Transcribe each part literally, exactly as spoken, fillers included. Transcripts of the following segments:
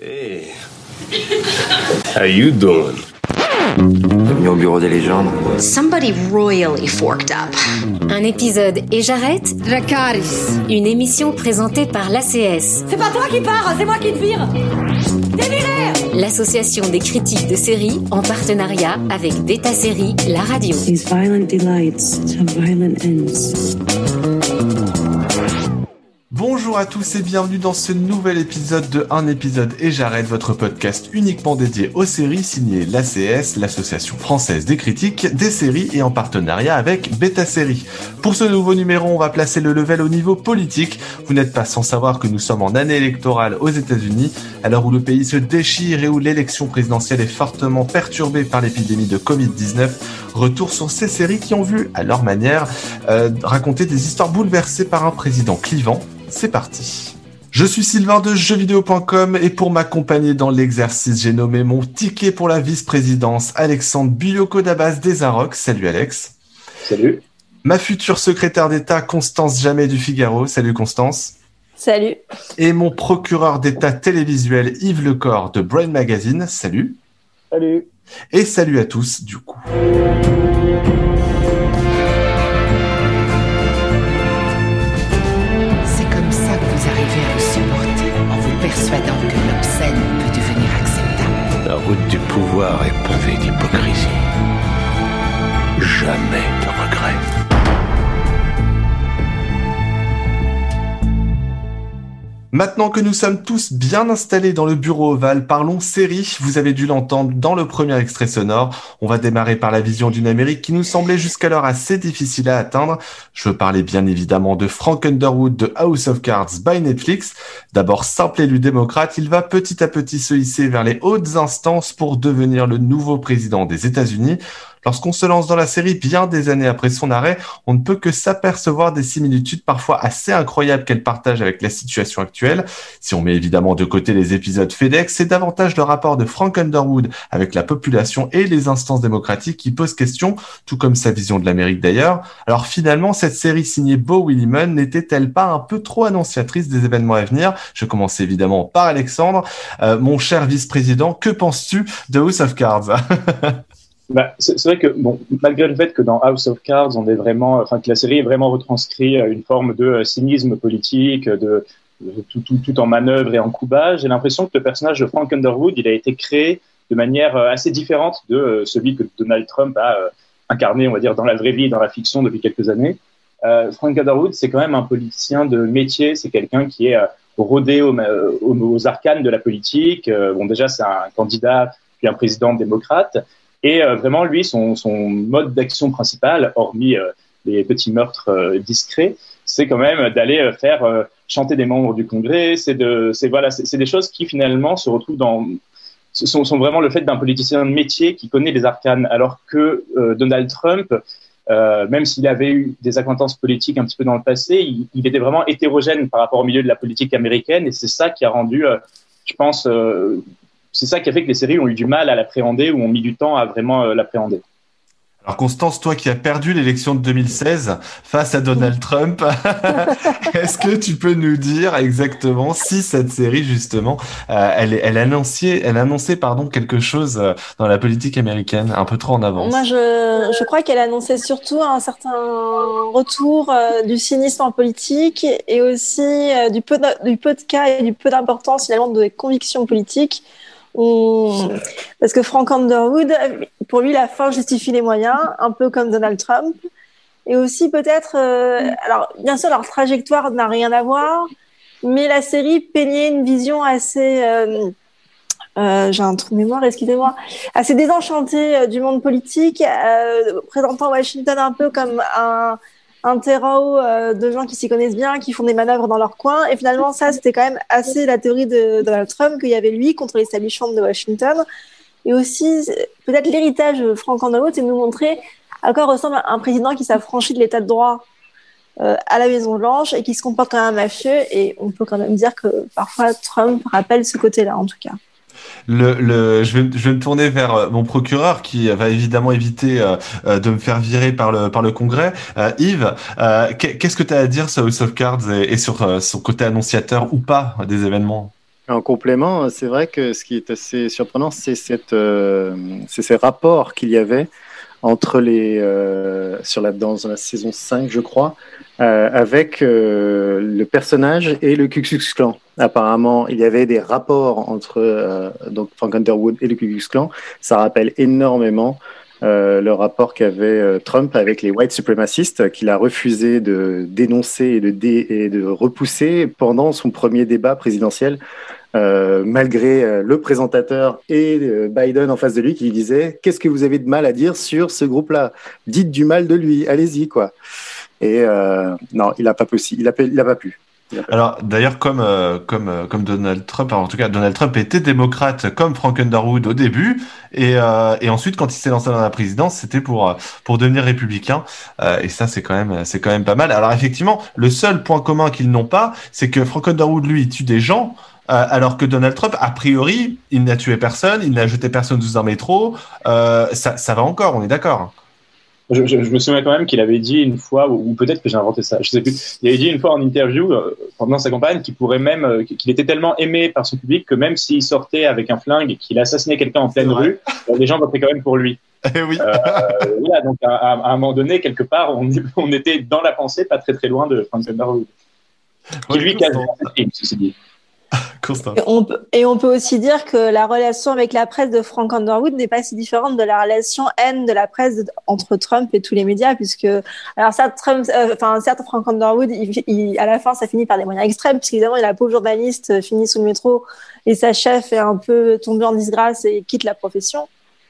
Hey, how you doing? Bienvenue au bureau des légendes. Somebody royally forked up. Un épisode et j'arrête. Dracarys. Une émission présentée par l'A C S. C'est pas toi qui pars, c'est moi qui te vire. T'es viré. L'association des critiques de séries en partenariat avec Beta Série, la radio. These violent delights have violent ends. Bonjour à tous et bienvenue dans ce nouvel épisode de Un épisode et j'arrête, votre podcast uniquement dédié aux séries signé l'A C S, l'association française des critiques des séries et en partenariat avec Beta Série. Pour ce nouveau numéro, on va placer le level au niveau politique. Vous n'êtes pas sans savoir que nous sommes en année électorale aux États-Unis, à l'heure où le pays se déchire et où l'élection présidentielle est fortement perturbée par l'épidémie de covid dix-neuf. Retour sur ces séries qui ont vu, à leur manière, euh, raconter des histoires bouleversées par un président clivant. C'est parti. Je suis Sylvain de jeux vidéo point com et pour m'accompagner dans l'exercice, j'ai nommé mon ticket pour la vice-présidence Alexandre Buyoko-Dabas des Arocs. Salut Alex. Salut. Ma future secrétaire d'État Constance Jamais du Figaro. Salut Constance. Salut. Et mon procureur d'État télévisuel Yves Lecor de Brain Magazine. Salut. Salut. Et salut à tous du coup. Persuadant que l'obscène peut devenir acceptable. La route du pouvoir est pavée d'hypocrisie. Jamais de regret. Maintenant que nous sommes tous bien installés dans le bureau ovale, parlons série. Vous avez dû l'entendre dans le premier extrait sonore. On va démarrer par la vision d'une Amérique qui nous semblait jusqu'alors assez difficile à atteindre. Je veux parler bien évidemment de Frank Underwood de House of Cards by Netflix. D'abord simple élu démocrate, il va petit à petit se hisser vers les hautes instances pour devenir le nouveau président des États-Unis. Lorsqu'on se lance dans la série bien des années après son arrêt, on ne peut que s'apercevoir des similitudes parfois assez incroyables qu'elle partage avec la situation actuelle. Si on met évidemment de côté les épisodes FedEx, c'est davantage le rapport de Frank Underwood avec la population et les instances démocratiques qui pose question, tout comme sa vision de l'Amérique d'ailleurs. Alors finalement, cette série signée Beau Willimon n'était-elle pas un peu trop annonciatrice des événements à venir? Je commence évidemment par Alexandre. Euh, mon cher vice-président, que penses-tu de House of Cards? Bah, c'est, c'est vrai que, bon, malgré le fait que dans House of Cards, on est vraiment, enfin, que la série est vraiment retranscrit une forme de euh, cynisme politique, de, de tout, tout, tout en manœuvre et en coubage, j'ai l'impression que le personnage de Frank Underwood, il a été créé de manière euh, assez différente de euh, celui que Donald Trump a euh, incarné, on va dire, dans la vraie vie, dans la fiction depuis quelques années. Euh, Frank Underwood, c'est quand même un politicien de métier, c'est quelqu'un qui est euh, rodé aux, aux, aux arcanes de la politique. Euh, bon, déjà, c'est un candidat puis un président démocrate. Et euh, vraiment, lui, son, son mode d'action principal, hormis euh, les petits meurtres euh, discrets, c'est quand même d'aller euh, faire euh, chanter des membres du Congrès. C'est de, c'est voilà, c'est, c'est des choses qui finalement se retrouvent dans, sont, sont vraiment le fait d'un politicien de métier qui connaît les arcanes, alors que euh, Donald Trump, euh, même s'il avait eu des acquaintances politiques un petit peu dans le passé, il, il était vraiment hétérogène par rapport au milieu de la politique américaine, et c'est ça qui a rendu, euh, je pense. Euh, C'est ça qui a fait que les séries ont eu du mal à l'appréhender ou ont mis du temps à vraiment euh, l'appréhender. Alors Constance, toi qui as perdu l'élection de deux mille seize face à Donald Trump, est-ce que tu peux nous dire exactement si cette série justement, euh, elle, elle annonçait, elle annonçait pardon quelque chose euh, dans la politique américaine, un peu trop en avance? Moi, je, je crois qu'elle annonçait surtout un certain retour euh, du cynisme en politique et aussi euh, du peu de, du peu de cas et du peu d'importance finalement des convictions politiques. On... Parce que Frank Underwood, pour lui, la fin justifie les moyens, un peu comme Donald Trump. Et aussi peut-être, euh... alors bien sûr, leur trajectoire n'a rien à voir, mais la série peignait une vision assez, euh... Euh, j'ai un trou de mémoire, excusez-moi, assez désenchantée euh, du monde politique, euh, présentant Washington un peu comme un un terreau euh, de gens qui s'y connaissent bien, qui font des manœuvres dans leur coin. Et finalement, ça, c'était quand même assez la théorie de Donald Trump, qu'il y avait lui contre l'establishment de Washington. Et aussi, peut-être l'héritage de Frank Underwood, c'est de nous montrer à quoi ressemble un président qui s'affranchit de l'état de droit euh, à la Maison-Blanche et qui se comporte comme un mafieux. Et on peut quand même dire que parfois, Trump rappelle ce côté-là, en tout cas. Le, le, je, vais, je vais me tourner vers mon procureur qui va évidemment éviter euh, de me faire virer par le, par le Congrès. Euh, Yves, euh, qu'est-ce que tu as à dire sur House of Cards et, et sur euh, son côté annonciateur ou pas des événements? En complément, c'est vrai que ce qui est assez surprenant, c'est, cette, euh, c'est ces rapports qu'il y avait entre les, euh, sur la, dans la saison cinq, je crois, euh, avec euh, le personnage et le Ku Klux Klan. Apparemment, il y avait des rapports entre euh, donc Frank Underwood et le Ku Klux Klan. Ça rappelle énormément euh, le rapport qu'avait euh, Trump avec les white supremacistes, qu'il a refusé de dénoncer et de, dé- et de repousser pendant son premier débat présidentiel. Euh, malgré euh, le présentateur et euh, Biden en face de lui qui lui disait « Qu'est-ce que vous avez de mal à dire sur ce groupe-là ? Dites du mal de lui, allez-y, quoi. » Et euh, non, il n'a pas, possi- il a, il a pas pu. Il a pas Alors, d'ailleurs, comme, euh, comme, euh, comme Donald Trump, alors, en tout cas, Donald Trump était démocrate comme Frank Underwood au début, et, euh, et ensuite, quand il s'est lancé dans la présidence, c'était pour, euh, pour devenir républicain, euh, et ça, c'est quand même, c'est quand même pas mal. Alors, effectivement, le seul point commun qu'ils n'ont pas, c'est que Frank Underwood, lui, il tue des gens, euh, alors que Donald Trump, a priori, il n'a tué personne, il n'a jeté personne sous un métro, euh, ça, ça va encore, on est d'accord. Je, je, je me souviens quand même qu'il avait dit une fois, ou, ou peut-être que j'ai inventé ça, je sais plus. Il avait dit une fois en interview euh, pendant sa campagne qu'il pourrait même, euh, qu'il était tellement aimé par son public que même s'il sortait avec un flingue et qu'il assassinait quelqu'un en pleine rue, euh, les gens voteraient quand même pour lui. Eh oui. Euh, voilà, donc à, à, à un moment donné, quelque part, on, on était dans la pensée, pas très très loin de Frank Underwood, qui Oui, lui casse un film, ceci dit. Constant. Et on, peut, et on peut aussi dire que la relation avec la presse de Frank Underwood n'est pas si différente de la relation haine de la presse de, entre Trump et tous les médias, puisque, alors certes, Trump, euh, enfin, certes Frank Underwood, il, il, à la fin, ça finit par des moyens extrêmes, puisqu'évidemment, il a un pauvre journaliste euh, fini sous le métro et sa chef est un peu tombée en disgrâce et quitte la profession.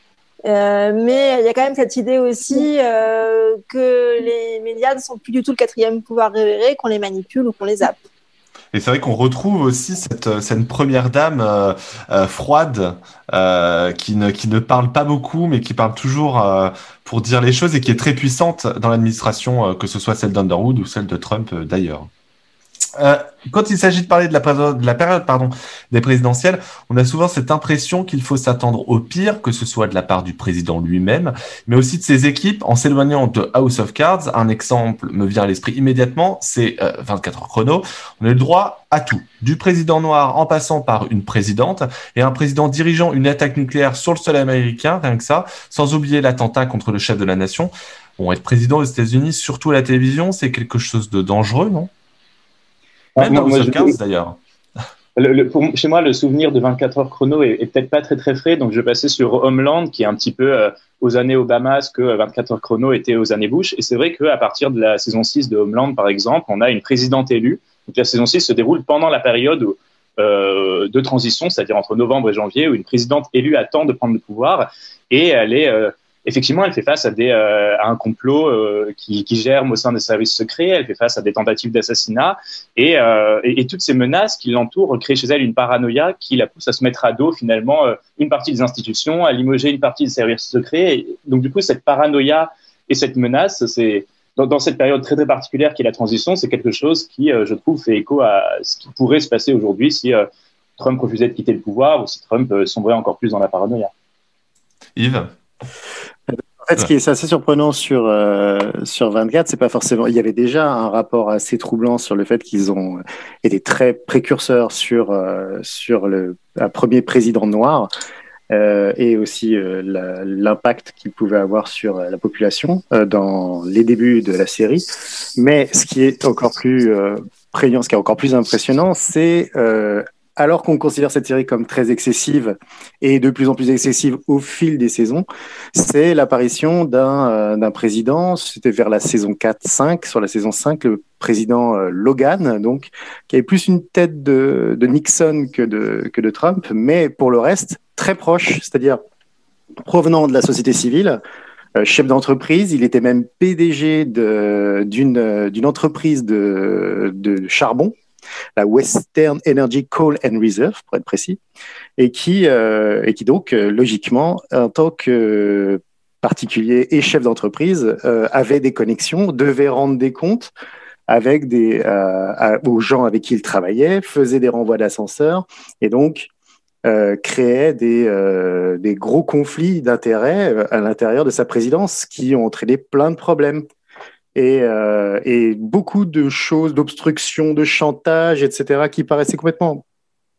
Euh, mais il y a quand même cette idée aussi euh, que les médias ne sont plus du tout le quatrième pouvoir révéré, qu'on les manipule ou qu'on les zappe. Et c'est vrai qu'on retrouve aussi cette, cette première dame euh, euh, froide euh, qui, ne, qui ne parle pas beaucoup, mais qui parle toujours euh, pour dire les choses et qui est très puissante dans l'administration, euh, que ce soit celle d'Underwood ou celle de Trump euh, d'ailleurs. Euh, quand il s'agit de parler de la, de la période pardon, des présidentielles, on a souvent cette impression qu'il faut s'attendre au pire, que ce soit de la part du président lui-même, mais aussi de ses équipes, en s'éloignant de House of Cards. Un exemple me vient à l'esprit immédiatement, c'est euh, vingt-quatre heures chrono. On a eu le droit à tout, du président noir en passant par une présidente, et un président dirigeant une attaque nucléaire sur le sol américain, rien que ça, sans oublier l'attentat contre le chef de la nation. Bon, être président aux États-Unis, surtout à la télévision, c'est quelque chose de dangereux, non ? Même dans House of Cards, d'ailleurs. Le, le, pour, chez moi, le souvenir de vingt-quatre heures chrono est, est peut-être pas très très frais, donc je vais passer sur Homeland, qui est un petit peu euh, aux années Obama, ce que vingt-quatre heures chrono était aux années Bush. Et c'est vrai qu'à partir de la saison six de Homeland, par exemple, on a une présidente élue. Donc la saison six se déroule pendant la période euh, de transition, c'est-à-dire entre novembre et janvier, où une présidente élue attend de prendre le pouvoir, et elle est euh, effectivement, elle fait face à, des, euh, à un complot euh, qui, qui germe au sein des services secrets, elle fait face à des tentatives d'assassinat, et, euh, et, et toutes ces menaces qui l'entourent créent chez elle une paranoïa qui la pousse à se mettre à dos finalement euh, une partie des institutions, à limoger une partie des services secrets. Et donc du coup, cette paranoïa et cette menace, c'est dans, dans cette période très très particulière qui est la transition, c'est quelque chose qui, euh, je trouve, fait écho à ce qui pourrait se passer aujourd'hui si euh, Trump refusait de quitter le pouvoir ou si Trump euh, sombrait encore plus dans la paranoïa. Yves ? En fait, ce qui est assez surprenant sur euh, sur vingt-quatre, c'est pas forcément. Il y avait déjà un rapport assez troublant sur le fait qu'ils ont été très précurseurs sur euh, sur le un premier président noir euh, et aussi euh, la, l'impact qu'il pouvait avoir sur la population euh, dans les débuts de la série. Mais ce qui est encore plus euh, prégnant, ce qui est encore plus impressionnant, c'est euh, alors qu'on considère cette série comme très excessive et de plus en plus excessive au fil des saisons, c'est l'apparition d'un, euh, d'un président, c'était vers la saison quatre cinq, sur la saison cinq, le président euh, Logan, donc, qui avait plus une tête de, de Nixon que de, que de Trump, mais pour le reste, très proche, c'est-à-dire provenant de la société civile, euh, chef d'entreprise, il était même P D G de, d'une, d'une entreprise de, de charbon, la Western Energy Coal and Reserve, pour être précis, et qui, euh, et qui donc, euh, logiquement, en tant que particulier et chef d'entreprise, euh, avait des connexions, devait rendre des comptes avec des, euh, à, aux gens avec qui il travaillait, faisait des renvois d'ascenseurs, et donc euh, créait des, euh, des gros conflits d'intérêts à l'intérieur de sa présidence qui ont entraîné plein de problèmes. Et, euh, et beaucoup de choses, d'obstruction, de chantage, et cetera, qui paraissaient complètement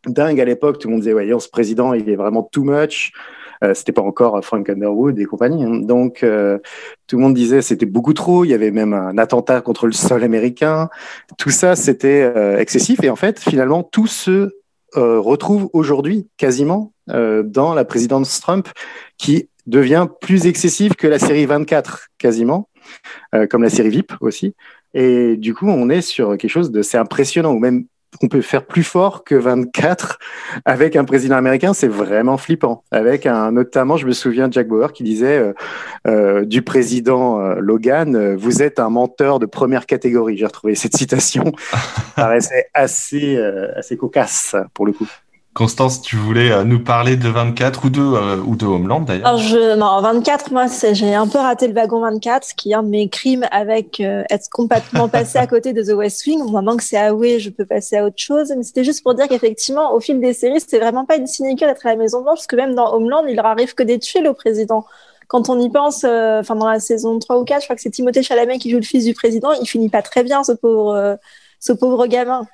dingue à l'époque. Tout le monde disait, voyons, ce président, il est vraiment too much. Euh, c'était pas encore Frank Underwood et compagnie. Hein. Donc, euh, tout le monde disait c'était beaucoup trop. Il y avait même un attentat contre le sol américain. Tout ça, c'était euh, excessif. Et en fait, finalement, tout se euh, retrouve aujourd'hui, quasiment, euh, dans la présidence Trump, qui devient plus excessive que la série vingt-quatre, quasiment, euh, comme la série V I P aussi. Et du coup, on est sur quelque chose de, c'est impressionnant, ou même on peut faire plus fort que vingt-quatre avec un président américain, c'est vraiment flippant. Avec un, notamment, je me souviens de Jack Bauer qui disait euh, euh, du président euh, Logan, euh, vous êtes un menteur de première catégorie. J'ai retrouvé cette citation, ça paraissait assez, euh, assez cocasse pour le coup. Constance, tu voulais euh, nous parler de vingt-quatre ou de, euh, ou de Homeland d'ailleurs? Alors je, non, vingt-quatre, moi, c'est, j'ai un peu raté le wagon vingt-quatre, ce qui est un de mes crimes avec euh, être complètement passé à côté de The West Wing. Maintenant que c'est avoué, je peux passer à autre chose. Mais c'était juste pour dire qu'effectivement, au fil des séries, c'est vraiment pas une sinecure d'être à la Maison Blanche, parce que même dans Homeland, il leur arrive que des tuiles au président. Quand on y pense, enfin euh, dans la saison trois ou quatre, je crois que c'est Timothée Chalamet qui joue le fils du président. Il finit pas très bien, ce pauvre, euh, ce pauvre gamin.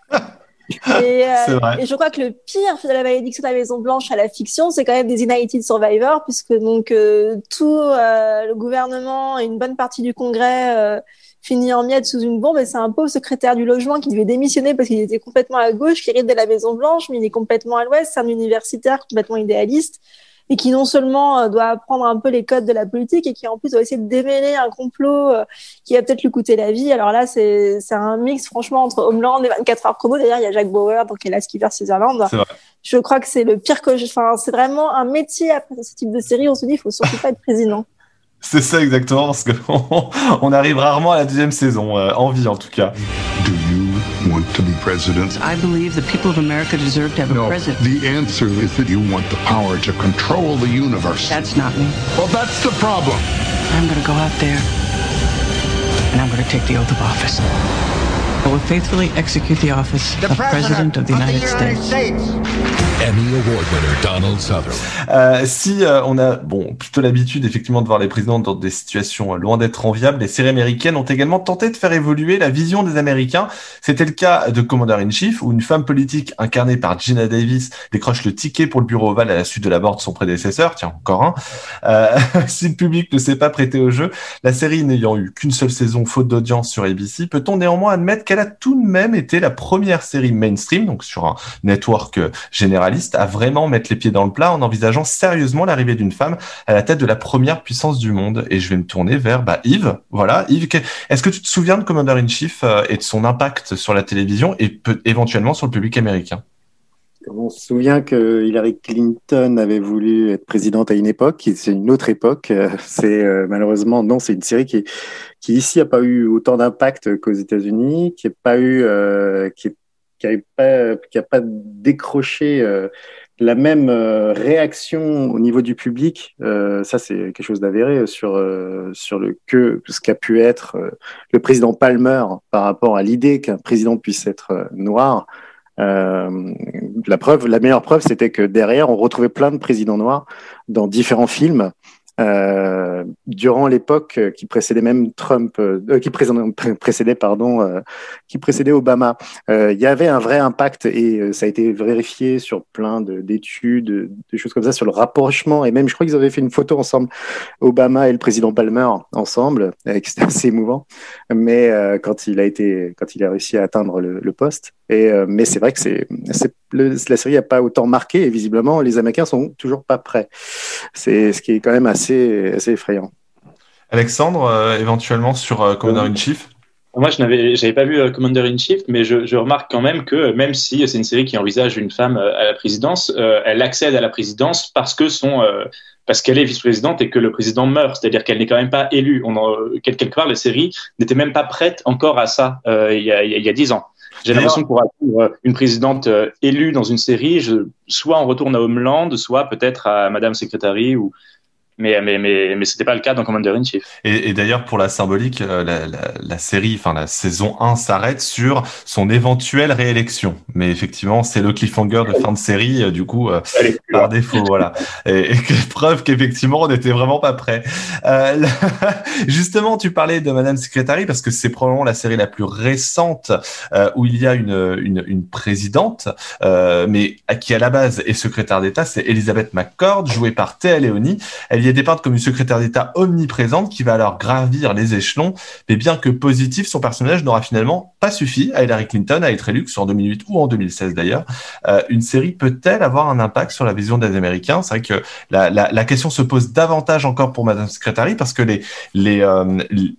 Et, euh, et je crois que le pire de la malédiction de la Maison Blanche à la fiction, c'est quand même des United Survivors, puisque donc euh, tout euh, le gouvernement et une bonne partie du Congrès euh, finit en miettes sous une bombe. Et c'est un pauvre secrétaire du logement qui devait démissionner parce qu'il était complètement à gauche, qui hérite de la Maison Blanche, mais il est complètement à l'ouest. C'est un universitaire complètement idéaliste et qui non seulement euh, doit apprendre un peu les codes de la politique et qui en plus doit essayer de démêler un complot euh, qui va peut-être lui coûter la vie. Alors là, c'est, c'est un mix franchement entre Homeland et vingt-quatre heures chrono. D'ailleurs, il y a Jack Bauer, donc Hélas Kiefer Sutherland. C'est vrai. Je crois que c'est le pire que je... Enfin, c'est vraiment un métier après ce type de série. On se dit, il faut surtout pas être président. C'est ça exactement, parce qu'on on arrive rarement à la deuxième saison, euh, en vie en tout cas. Do you want to be president? I believe the people of America deserve to have no, a president. The answer is that you want the power to control the universe. That's not me. Well, that's the problem. I'm going to go out there and I'm going to take the oath of office. I will faithfully execute the office the of President of the United, of the United States. States. Emmy Award winner Donald Sutherland. Euh, si euh, on a bon plutôt l'habitude effectivement de voir les présidents dans des situations euh, loin d'être enviables, les séries américaines ont également tenté de faire évoluer la vision des Américains. C'était le cas de Commander-in-Chief, où une femme politique incarnée par Gina Davis décroche le ticket pour le bureau ovale à la suite de la mort de son prédécesseur. Tiens, encore un. Euh, si le public ne s'est pas prêté au jeu, la série n'ayant eu qu'une seule saison faute d'audience sur A B C, peut-on néanmoins admettre qu'elle a tout de même été la première série mainstream, donc sur un network euh, général, à vraiment mettre les pieds dans le plat en envisageant sérieusement l'arrivée d'une femme à la tête de la première puissance du monde. Et je vais me tourner vers bah, Yves. Voilà, Yves, est-ce que tu te souviens de Commander-in-Chief euh, et de son impact sur la télévision et peut, éventuellement sur le public américain? On se souvient que Hillary Clinton avait voulu être présidente à une époque, c'est une autre époque. C'est euh, malheureusement non, c'est une série qui, qui ici a pas eu autant d'impact qu'aux États-Unis, qui n'a pas eu, euh, qui est qui n'a pas, qui a pas décroché euh, la même euh, réaction au niveau du public. Euh, ça, c'est quelque chose d'avéré sur, euh, sur le que, ce qu'a pu être euh, le président Palmer par rapport à l'idée qu'un président puisse être euh, noir. Euh, la preuve, la meilleure preuve, c'était que derrière, on retrouvait plein de présidents noirs dans différents films. Euh, durant l'époque qui précédait même Trump, euh, qui précédait, précédait pardon, euh, qui précédait Obama, euh, il y avait un vrai impact et euh, ça a été vérifié sur plein de, d'études, des choses comme ça sur le rapprochement et même je crois qu'ils avaient fait une photo ensemble, Obama et le président Palmer ensemble, et c'était assez émouvant. Mais euh, quand il a été, quand il a réussi à atteindre le, le poste, et euh, mais c'est vrai que c'est, c'est le, la série n'a pas autant marqué et visiblement les Américains sont toujours pas prêts. C'est ce qui est quand même assez, assez effrayant. Alexandre, euh, éventuellement sur euh, Commander-in-Chief. Moi, je n'avais, j'avais pas vu euh, Commander-in-Chief, mais je, je remarque quand même que même si c'est une série qui envisage une femme euh, à la présidence, euh, elle accède à la présidence parce que son, euh, parce qu'elle est vice-présidente et que le président meurt. C'est-à-dire qu'elle n'est quand même pas élue. On en, quelque part, la série n'était même pas prête encore à ça euh, il y a, il y a dix ans. J'ai l'impression qu'on attendre une présidente euh, élue dans une série, je, soit on retourne à Homeland, soit peut-être à Madame Secretary ou. mais mais mais mais c'était pas le cas dans Commander in Chief. Et, et d'ailleurs, pour la symbolique, euh, la, la, la série, enfin la saison un s'arrête sur son éventuelle réélection. Mais effectivement, c'est le cliffhanger de fin de série, euh, du coup, euh, par défaut, voilà. Et, et preuve qu'effectivement, on n'était vraiment pas prêt. Euh, la... Justement, tu parlais de Madame Secretary parce que c'est probablement la série la plus récente euh, où il y a une une, une présidente, euh, mais qui à la base est secrétaire d'État. C'est Elizabeth McCord, jouée par Téa Leoni. Elle y est dépeinte comme une secrétaire d'État omniprésente qui va alors gravir les échelons. Mais bien que positif, son personnage n'aura finalement pas suffi à Hillary Clinton à être élue, que ce soit en deux mille huit ou en deux mille seize d'ailleurs. Euh, une série peut-elle avoir un impact sur la vision des Américains? C'est vrai que la, la, la question se pose davantage encore pour Madame Secretary parce que les, les, euh,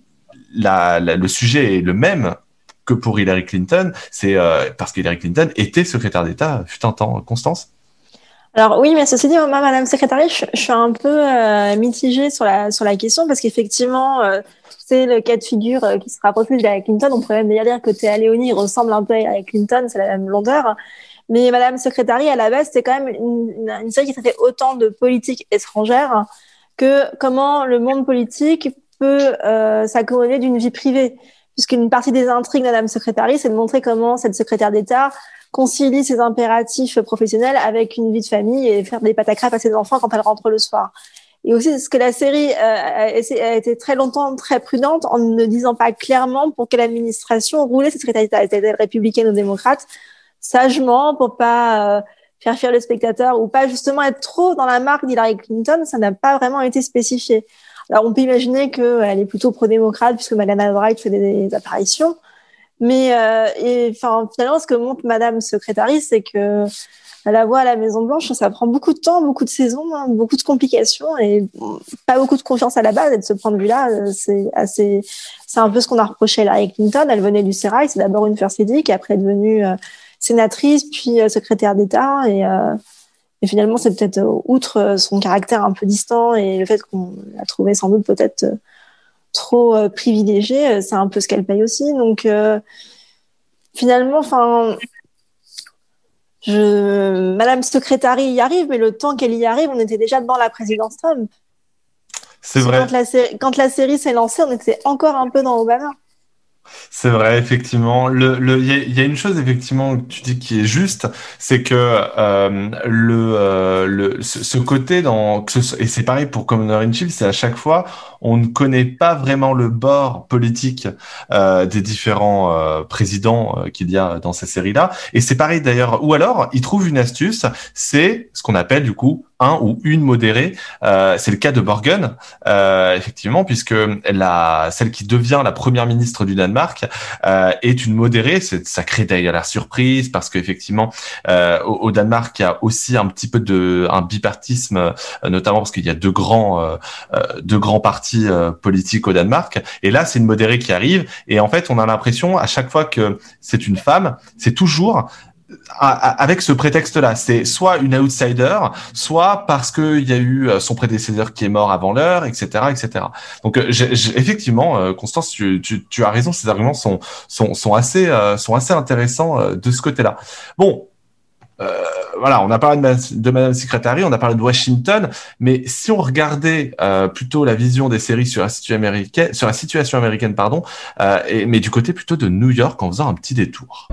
la, la, le sujet est le même que pour Hillary Clinton. C'est euh, parce qu'Hillary Clinton était secrétaire d'État fut un temps. Constance? Alors oui, mais ceci dit, moi, Madame Secretary, je, je suis un peu euh, mitigée sur la sur la question parce qu'effectivement, euh, c'est le cas de figure euh, qui se rapproche plus d'Hillary Clinton. On pourrait même d'ailleurs dire que Téa Leoni ressemble un peu à Hillary Clinton, c'est la même blondeur. Mais Madame Secretary, à la base, c'est quand même une, une, une série qui traitait autant de politique étrangère que comment le monde politique peut euh, s'accommoder d'une vie privée. Puisqu'une partie des intrigues de Madame Secretary, c'est de montrer comment cette secrétaire d'État concilie ses impératifs professionnels avec une vie de famille et faire des pâtes à crêpes à ses enfants quand elle rentre le soir. Et aussi, ce que la série euh, a été très longtemps très prudente en ne disant pas clairement pour quelle administration roulait cette secrétaire d'État. Était-elle républicaine ou démocrate? Sagement, pour pas euh, faire fuir le spectateur ou pas justement être trop dans la marque d'Hillary Clinton, ça n'a pas vraiment été spécifié. Alors, on peut imaginer qu'elle est plutôt pro-démocrate puisque Madeleine Albright fait des, des apparitions. Mais euh, et, enfin, finalement, ce que montre Madame Secretary, c'est que à la voix à la Maison Blanche, ça prend beaucoup de temps, beaucoup de saisons, hein, beaucoup de complications et pas beaucoup de confiance à la base. Et de ce point de vue-là, c'est assez, c'est un peu ce qu'on a reproché à Hillary Clinton. Elle venait du sérail, c'est d'abord une first lady, qui après est devenue euh, sénatrice, puis euh, secrétaire d'État. Et, euh, et finalement, c'est peut-être euh, outre son caractère un peu distant et le fait qu'on l'a trouvé sans doute peut-être euh, trop euh, privilégiée, c'est un peu ce qu'elle paye aussi. Donc euh, finalement, enfin. Je... Madame Secretary y arrive, mais le temps qu'elle y arrive, on était déjà devant la présidence Trump. C'est vrai. Quand la, sé... quand la série s'est lancée, on était encore un peu dans Obama. C'est vrai, effectivement. Le, le, il y a, y a une chose effectivement que tu dis qui est juste, c'est que euh, le, euh, le, ce, ce côté dans, que ce, et c'est pareil pour Commander in Chief, c'est à chaque fois, on ne connaît pas vraiment le bord politique euh, des différents euh, présidents euh, qu'il y a dans ces séries-là. Et c'est pareil d'ailleurs. Ou alors, ils trouvent une astuce, c'est ce qu'on appelle du coup un ou une modérée. Euh, c'est le cas de Borgen, euh, effectivement, puisque la, celle qui devient la première ministre du Danemark euh, est une modérée. C'est, ça crée d'ailleurs la surprise parce qu'effectivement, euh, au, au Danemark, il y a aussi un petit peu de un bipartisme, euh, notamment parce qu'il y a deux grands, euh, deux grands partis euh, politiques au Danemark. Et là, c'est une modérée qui arrive. Et en fait, on a l'impression à chaque fois que c'est une femme, c'est toujours avec ce prétexte-là, c'est soit une outsider, soit parce qu'il y a eu son prédécesseur qui est mort avant l'heure, et cetera, et cetera. Donc, j'ai, j'ai, effectivement, Constance, tu, tu, tu as raison, ces arguments sont sont sont assez euh, sont assez intéressants de ce côté-là. Bon. Euh, voilà, on a parlé de, de Madame Secretary, on a parlé de Washington, mais si on regardait euh, plutôt la vision des séries sur la situation américaine, sur la situation américaine, pardon, euh, et, mais du côté plutôt de New York, en faisant un petit détour.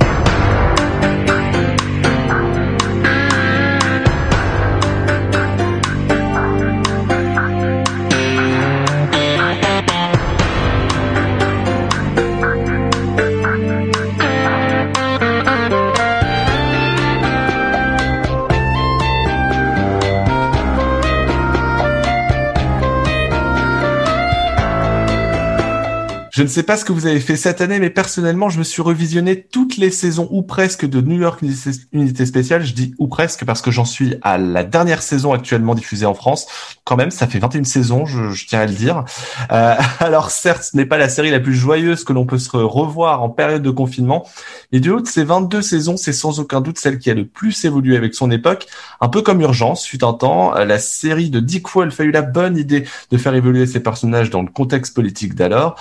Je ne sais pas ce que vous avez fait cette année, mais personnellement, je me suis revisionné toutes les saisons ou presque de New York Unité Spéciale. Je dis ou presque parce que j'en suis à la dernière saison actuellement diffusée en France. Quand même, ça fait vingt et une saisons, je, je tiens à le dire. Euh, alors certes, ce n'est pas la série la plus joyeuse que l'on peut se revoir en période de confinement, mais du haut de ces vingt-deux saisons, c'est sans aucun doute celle qui a le plus évolué avec son époque. Un peu comme Urgence, fut un temps, la série de Dick Wolf a eu la bonne idée de faire évoluer ses personnages dans le contexte politique d'alors. On a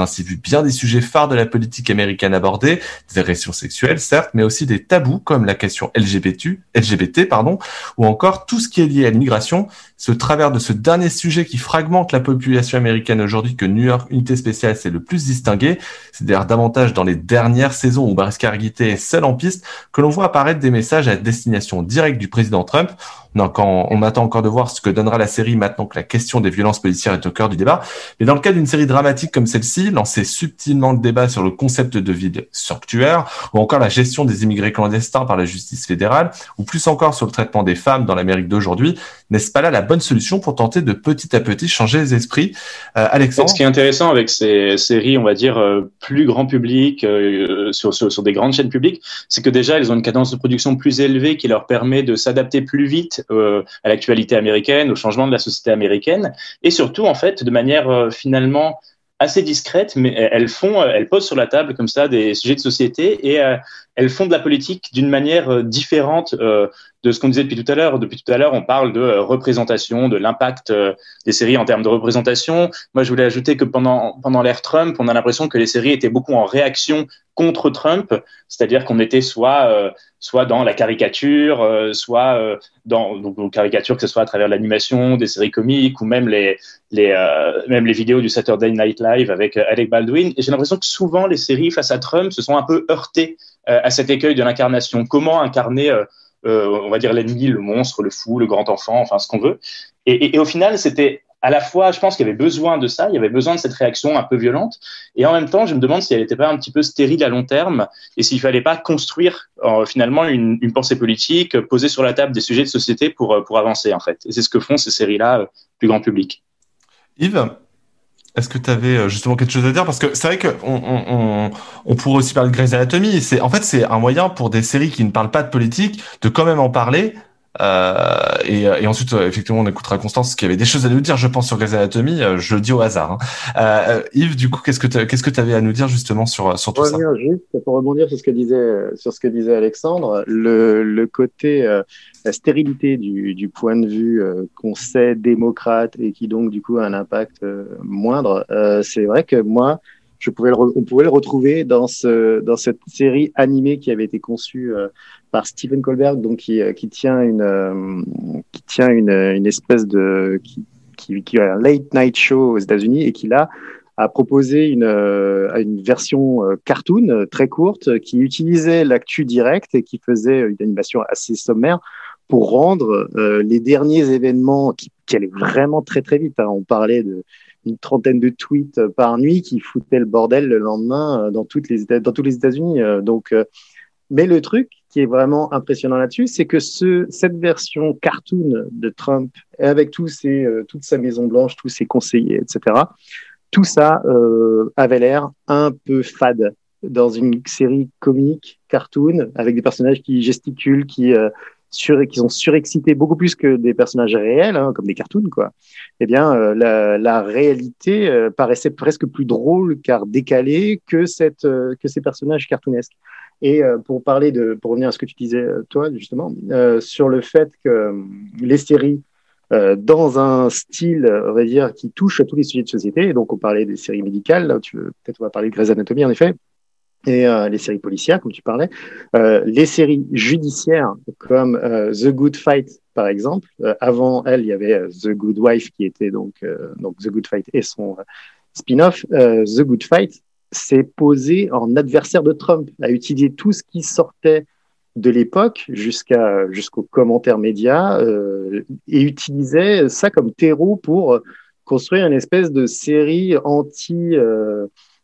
ainsi vu bien des sujets phares de la politique américaine abordés, des agressions sexuelles certes, mais aussi des tabous comme la question L G B T, L G B T pardon, ou encore tout ce qui est lié à l'immigration. C'est au travers de ce dernier sujet qui fragmente la population américaine aujourd'hui que New York Unité Spéciale s'est le plus distingué. C'est d'ailleurs davantage dans les dernières saisons où Mariska Hargitay est seule en piste que l'on voit apparaître des messages à destination directe du président Trump. On, encore, on attend encore de voir ce que donnera la série maintenant que la question des violences policières est au cœur du débat. Mais dans le cas d'une série dramatique comme celle-ci, lancer subtilement le débat sur le concept de ville sanctuaire, ou encore la gestion des immigrés clandestins par la justice fédérale, ou plus encore sur le traitement des femmes dans l'Amérique d'aujourd'hui, n'est-ce pas là la bonne solution pour tenter de petit à petit changer les esprits? euh, Alexandre? Ce qui est intéressant avec ces séries, on va dire, euh, plus grand public, euh, sur, sur, sur des grandes chaînes publiques, c'est que déjà, elles ont une cadence de production plus élevée qui leur permet de s'adapter plus vite euh, à l'actualité américaine, au changement de la société américaine, et surtout, en fait, de manière euh, finalement assez discrète, mais elles font, elles posent sur la table comme ça des sujets de société et euh, elles font de la politique d'une manière euh, différente euh, de ce qu'on disait depuis tout à l'heure. Depuis tout à l'heure, on parle de euh, représentation, de l'impact euh, des séries en termes de représentation. Moi, je voulais ajouter que pendant pendant l'ère Trump, on a l'impression que les séries étaient beaucoup en réaction contre Trump, c'est-à-dire qu'on était soit euh, soit dans la caricature, euh, soit euh, dans donc caricature, que ce soit à travers l'animation, des séries comiques ou même les les euh, même les vidéos du Saturday Night Live avec euh, Alec Baldwin. Et j'ai l'impression que souvent les séries face à Trump se sont un peu heurtées euh, à cet écueil de l'incarnation. Comment incarner euh, euh, on va dire l'ennemi, le monstre, le fou, le grand enfant, enfin ce qu'on veut. Et, et, et au final, c'était à la fois, je pense qu'il y avait besoin de ça, il y avait besoin de cette réaction un peu violente, et en même temps, je me demande si elle n'était pas un petit peu stérile à long terme, et s'il fallait pas construire euh, finalement une, une pensée politique, poser sur la table des sujets de société pour pour avancer en fait. Et c'est ce que font ces séries-là, euh, plus grand public. Yves, est-ce que tu avais justement quelque chose à dire? Parce que c'est vrai qu'on on, on, on pourrait aussi parler de Grey's Anatomy. C'est, en fait, c'est un moyen pour des séries qui ne parlent pas de politique de quand même en parler. Euh, et, et ensuite, effectivement, on écoutera Constance qui avait des choses à nous dire, je pense, sur Grey's Anatomy. Je le dis au hasard. Hein. Euh, Yves, du coup, qu'est-ce que tu qu'est-ce que tu avais à nous dire justement sur sur tout ça? Juste pour rebondir sur ce que disait sur ce que disait Alexandre, le le côté euh, la stérilité du du point de vue euh, qu'on sait démocrate et qui donc du coup a un impact euh, moindre. Euh, c'est vrai que moi, je pouvais le re- on pouvait le retrouver dans ce dans cette série animée qui avait été conçue euh, par Stephen Colbert, donc qui qui tient une euh, qui tient une une espèce de qui qui qui a un late night show aux États-Unis et qui là a proposé une euh, une version euh, cartoon euh, très courte qui utilisait l'actu direct et qui faisait une animation assez sommaire pour rendre euh, les derniers événements qui qui allaient vraiment très très vite. Hein. On parlait de une trentaine de tweets par nuit qui foutaient le bordel le lendemain dans toutes les dans tous les États-Unis. Donc, mais le truc qui est vraiment impressionnant là-dessus, c'est que ce cette version cartoon de Trump, avec tous ses toute sa Maison Blanche, tous ses conseillers, et cetera, tout ça euh, avait l'air un peu fade dans une série comique cartoon avec des personnages qui gesticulent, qui euh, Sur, qui sont surexcités beaucoup plus que des personnages réels, hein, comme des cartoons, quoi. Eh bien, euh, la, la réalité euh, paraissait presque plus drôle car décalée que cette euh, que ces personnages cartoonesques. Et euh, pour parler de, pour revenir à ce que tu disais toi justement euh, sur le fait que euh, les séries euh, dans un style, on va dire, qui touche à tous les sujets de société. Et donc, on parlait des séries médicales. Là, tu veux, peut-être on va parler de Grey's Anatomy en effet. Et euh, les séries policières, comme tu parlais, euh, les séries judiciaires comme euh, The Good Fight, par exemple. Euh, avant elle, il y avait euh, The Good Wife, qui était donc euh, donc The Good Fight et son euh, spin-off. Euh, The Good Fight s'est posé en adversaire de Trump, a utilisé tout ce qui sortait de l'époque jusqu'à jusqu'aux commentaires médias euh, et utilisait ça comme terreau pour construire une espèce de série anti euh,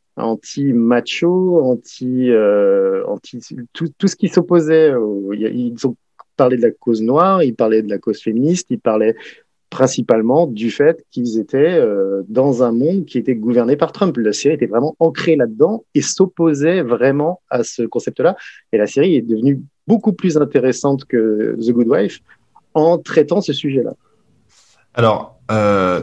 anti-macho, anti, euh, anti tout, tout ce qui s'opposait. Au, ils ont parlé de la cause noire, ils parlaient de la cause féministe, ils parlaient principalement du fait qu'ils étaient euh, dans un monde qui était gouverné par Trump. La série était vraiment ancrée là-dedans et s'opposait vraiment à ce concept-là. Et la série est devenue beaucoup plus intéressante que The Good Wife en traitant ce sujet-là. Alors, euh...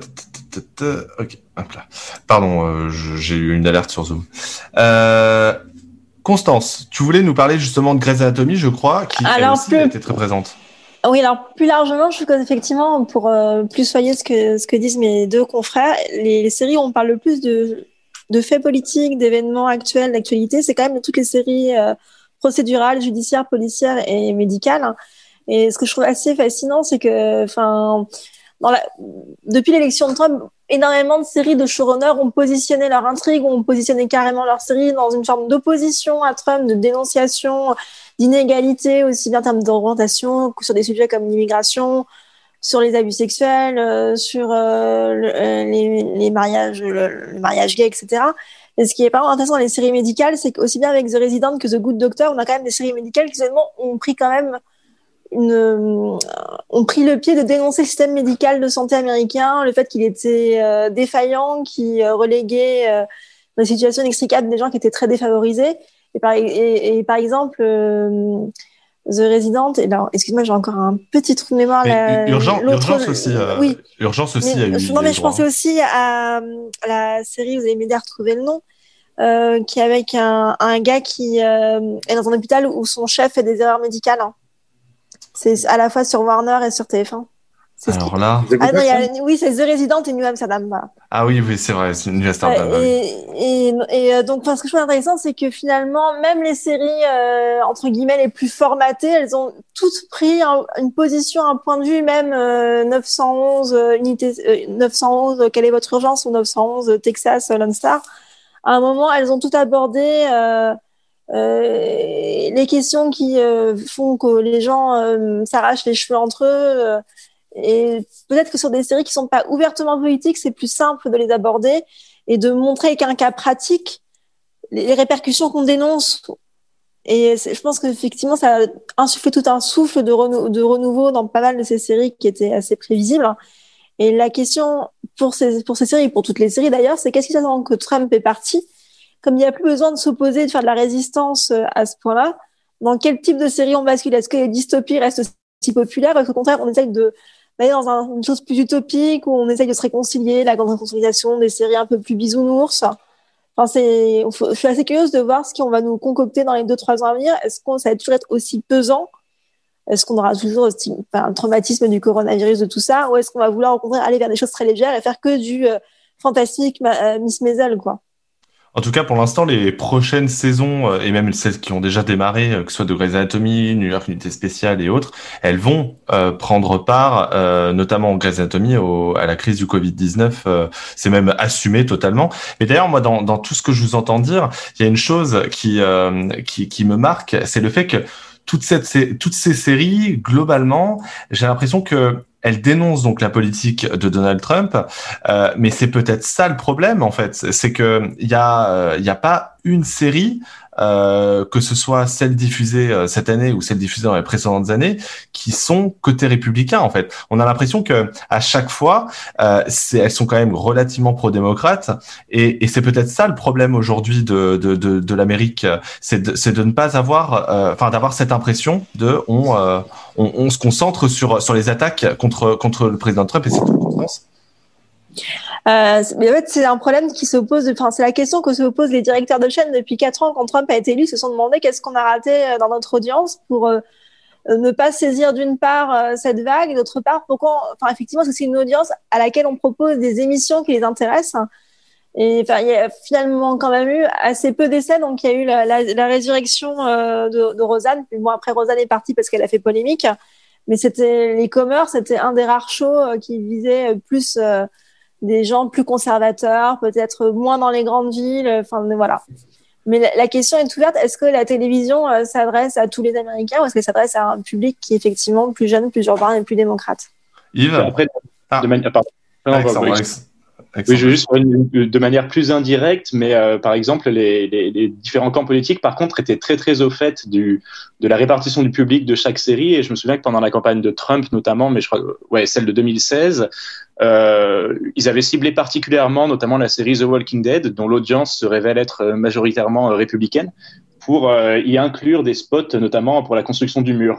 ok, hop là. Pardon, euh, j'ai eu une alerte sur Zoom. Euh... Constance, tu voulais nous parler justement de Grey's Anatomy, je crois, qui alors, elle aussi plus... a été très présente. Oui, alors plus largement, je trouve qu'effectivement, pour euh, plus soigner ce que ce que disent mes deux confrères, les, les séries où on parle le plus de de faits politiques, d'événements actuels, d'actualité, c'est quand même toutes les séries euh, procédurales, judiciaires, policières et médicales. Hein. Et ce que je trouve assez fascinant, c'est que, enfin, dans la... depuis l'élection de Trump, énormément de séries de showrunners ont positionné leur intrigue, ont positionné carrément leur série dans une forme d'opposition à Trump, de dénonciation, d'inégalité, aussi bien en termes d'orientation, sur des sujets comme l'immigration, sur les abus sexuels, euh, sur euh, le, les, les mariages, le, le mariage gay, et cetera. Et ce qui est pas intéressant dans les séries médicales, c'est qu'aussi bien avec The Resident que The Good Doctor, on a quand même des séries médicales qui finalement ont pris quand même une, euh, ont pris le pied de dénoncer le système médical de santé américain, le fait qu'il était euh, défaillant, qui euh, reléguait euh, dans des situations inextricables des gens qui étaient très défavorisés. Et par, et, et par exemple, euh, The Resident, et là, excuse-moi, j'ai encore un petit trou de mémoire. La, urgence, urgence aussi. Euh, oui. Urgence aussi. Mais, a eu non, mais je pensais aussi à, à la série, vous allez m'aider à retrouver le nom, euh, qui est avec un, un gars qui euh, est dans un hôpital où son chef fait des erreurs médicales. Hein. C'est à la fois sur Warner et sur T F un. C'est Alors là. Ah, non, y a, oui, c'est The Resident et New Amsterdam. Voilà. Ah oui, oui, c'est vrai, c'est New Amsterdam. Euh, et, et, et donc, ce que je trouve intéressant, c'est que finalement, même les séries euh, entre guillemets les plus formatées, elles ont toutes pris un, une position, un point de vue, même euh, neuf cent onze euh, unité, euh, neuf cent onze, quelle est votre urgence, ou neuf cent onze Texas Lone Star. À un moment, elles ont toutes abordé euh, euh, les questions qui euh, font que les gens euh, s'arrachent les cheveux entre eux. Euh, Et peut-être que sur des séries qui sont pas ouvertement politiques, c'est plus simple de les aborder et de montrer qu'un cas pratique, les répercussions qu'on dénonce. Et je pense qu'effectivement, ça a insufflé tout un souffle de, renou- de renouveau dans pas mal de ces séries qui étaient assez prévisibles. Et la question pour ces, pour ces séries, pour toutes les séries d'ailleurs, c'est qu'est-ce qui s'attend que Trump est parti? Comme il n'y a plus besoin de s'opposer, de faire de la résistance à ce point-là, dans quel type de série on bascule? Est-ce que les dystopies restent aussi populaires? Est-ce qu'au contraire, on essaye de d'aller dans un, une chose plus utopique où on essaye de se réconcilier, la grande réconciliation, des séries un peu plus bisounours. Enfin, c'est, je suis assez curieuse de voir ce qu'on va nous concocter dans les deux, trois ans à venir. Est-ce qu'on, ça va toujours être aussi pesant? Est-ce qu'on aura toujours enfin, un traumatisme du coronavirus, de tout ça? Ou est-ce qu'on va vouloir au contraire aller vers des choses très légères et faire que du euh, fantastique euh, Miss Maisel, quoi? En tout cas, pour l'instant, les prochaines saisons, euh, et même celles qui ont déjà démarré, euh, que ce soit de Grey's Anatomy, New York Unité Spéciale et autres, elles vont euh, prendre part, euh, notamment Grey's Anatomy, au, à la crise du covid dix-neuf. Euh, c'est même assumé totalement. Mais d'ailleurs, moi, dans, dans tout ce que je vous entends dire, il y a une chose qui, euh, qui, qui me marque, c'est le fait que toutes, cette, toutes ces séries, globalement, j'ai l'impression que elle dénonce donc la politique de Donald Trump, euh, mais c'est peut-être ça le problème en fait, c'est que il y a euh, il y a pas une série, euh, que ce soit celle diffusée euh, cette année ou celle diffusée dans les précédentes années, qui sont côté républicain en fait. On a l'impression que à chaque fois, euh, c'est, elles sont quand même relativement pro-démocrates, et, et c'est peut-être ça le problème aujourd'hui de de de, de l'Amérique, c'est de, c'est de ne pas avoir, enfin euh, d'avoir cette impression de on, euh, on on se concentre sur sur les attaques contre contre le président Trump et c'est tout en France. Euh, mais en fait, c'est un problème qui se pose, enfin, c'est la question que se posent les directeurs de chaîne depuis quatre ans quand Trump a été élu, se sont demandé qu'est-ce qu'on a raté dans notre audience pour euh, ne pas saisir d'une part euh, cette vague et d'autre part pourquoi, enfin, effectivement, c'est une audience à laquelle on propose des émissions qui les intéressent. Et enfin, il y a finalement quand même eu assez peu d'essais, donc il y a eu la, la, la résurrection euh, de, de Roseanne. Puis bon, après Roseanne est partie parce qu'elle a fait polémique, mais c'était les commerces, c'était un des rares shows euh, qui visait plus euh, des gens plus conservateurs, peut-être moins dans les grandes villes, enfin voilà. Mais la, la question est ouverte, est-ce que la télévision euh, s'adresse à tous les Américains ou est-ce qu'elle s'adresse à un public qui est effectivement plus jeune, plus urbain et plus démocrate? Yves, après, ah. de manière, pardon. Alexandre, non, Alexandre. Oui, je veux juste une, de manière plus indirecte, mais euh, par exemple, les, les, les différents camps politiques, par contre, étaient très très au fait du, de la répartition du public de chaque série. Et je me souviens que pendant la campagne de Trump, notamment, mais je crois, ouais, celle de deux mille seize, euh, ils avaient ciblé particulièrement, notamment la série The Walking Dead, dont l'audience se révèle être majoritairement républicaine, pour euh, y inclure des spots, notamment pour la construction du mur.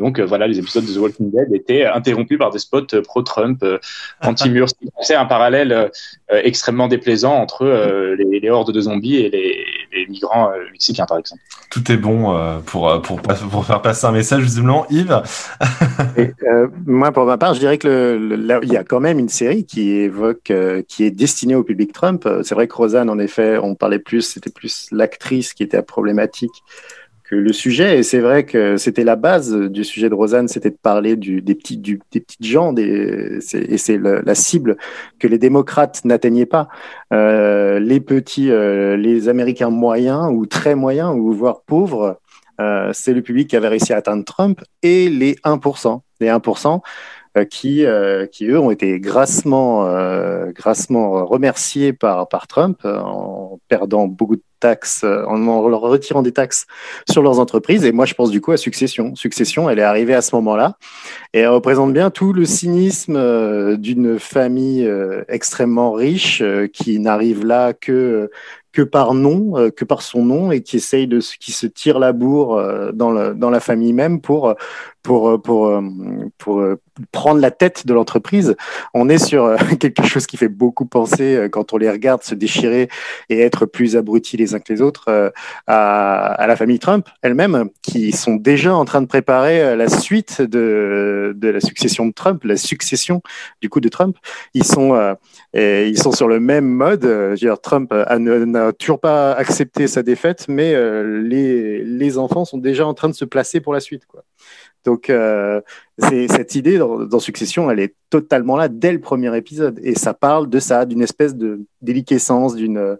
Donc euh, voilà, les épisodes de The Walking Dead étaient interrompus par des spots euh, pro-Trump, euh, anti-mur. C'est un parallèle euh, extrêmement déplaisant entre euh, les, les hordes de zombies et les, les migrants euh, mexicains, par exemple. Tout est bon euh, pour, pour, pour faire passer un message, visiblement. Yves. Et, euh, moi, pour ma part, je dirais que le, le, là, il y a quand même une série qui évoque, euh, qui est destinée au public Trump. C'est vrai que Roseanne, en effet, on parlait plus, c'était plus l'actrice qui était problématique que le sujet. Et c'est vrai que c'était la base du sujet de Roseanne, c'était de parler du, des petits, du, des petites gens, des, c'est, et c'est le, la cible que les démocrates n'atteignaient pas. Euh, les petits, euh, les Américains moyens ou très moyens ou voire pauvres. Euh, c'est le public qui avait réussi à atteindre Trump et les un pour cent, les un pour cent euh, qui, euh, qui eux ont été grassement, euh, grassement remerciés par, par Trump euh, en perdant beaucoup de taxes, euh, en, en leur retirant des taxes sur leurs entreprises. Et moi, je pense du coup à Succession. Succession, elle est arrivée à ce moment-là et elle représente bien tout le cynisme euh, d'une famille euh, extrêmement riche euh, qui n'arrive là que que par nom, euh, que par son nom, et qui essaye de, qui se tire la bourre euh, dans le, dans la famille même pour, pour, pour, pour, pour euh, prendre la tête de l'entreprise. On est sur euh, quelque chose qui fait beaucoup penser euh, quand on les regarde se déchirer et être plus abrutis les uns que les autres euh, à, à la famille Trump elle-même, qui sont déjà en train de préparer euh, la suite de, de la succession de Trump, la succession du coup de Trump. Ils sont, euh, et ils sont sur le même mode. Euh, je veux dire, Trump a, n'a toujours pas accepté sa défaite, mais euh, les, les enfants sont déjà en train de se placer pour la suite, quoi. Donc, euh, c'est, cette idée dans, dans Succession, elle est totalement là dès le premier épisode. Et ça parle de ça, d'une espèce de déliquescence, d'une,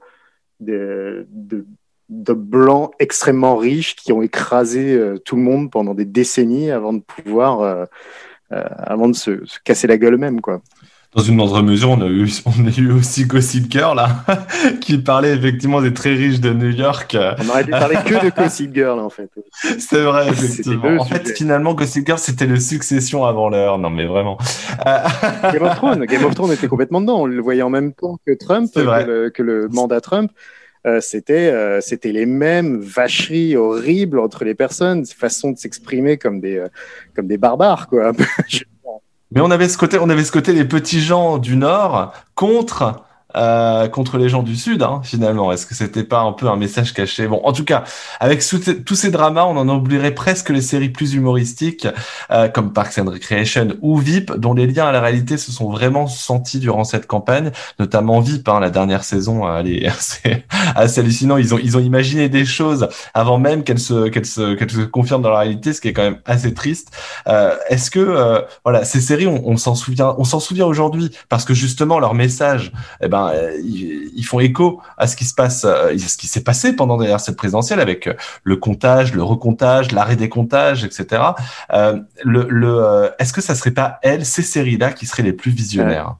de, de, de blancs extrêmement riches qui ont écrasé euh, tout le monde pendant des décennies avant de pouvoir, euh, euh, avant de se, se casser la gueule eux-mêmes, quoi. Dans une moindre mesure, on a eu, on a eu aussi Gossip Girl, là, qui parlait effectivement des très riches de New York. On aurait dû parler que de Gossip Girl, en fait. C'est vrai, effectivement. En fait, sujet. Finalement, Gossip Girl, c'était le Succession avant l'heure. Non, mais vraiment. Game of Thrones, Game of Thrones était complètement dedans. On le voyait en même temps que Trump, que le, que le mandat Trump. Euh, c'était, euh, c'était les mêmes vacheries horribles entre les personnes, façon de s'exprimer comme des, euh, comme des barbares, quoi. Un peu. Mais on avait ce côté, on avait ce côté des petits gens du Nord contre euh, contre les gens du Sud, hein, finalement. Est-ce que c'était pas un peu un message caché? Bon, en tout cas, avec tous ces dramas, on en oublierait presque les séries plus humoristiques, euh, comme Parks and Recreation ou V I P, dont les liens à la réalité se sont vraiment sentis durant cette campagne, notamment V I P, hein, la dernière saison, elle est assez, assez hallucinant. Ils ont, ils ont imaginé des choses avant même qu'elles se, qu'elles se, qu'elles se confirment dans la réalité, ce qui est quand même assez triste. Euh, est-ce que, euh, voilà, ces séries, on, on s'en souvient, on s'en souvient aujourd'hui parce que justement leur message, eh ben, Ils, ils font écho à ce qui se passe, à ce qui s'est passé pendant d'ailleurs cette présidentielle avec le comptage, le recomptage, l'arrêt des comptages, et cetera. Euh, le, le, euh, est-ce que ça serait pas elles, ces séries-là, qui seraient les plus visionnaires?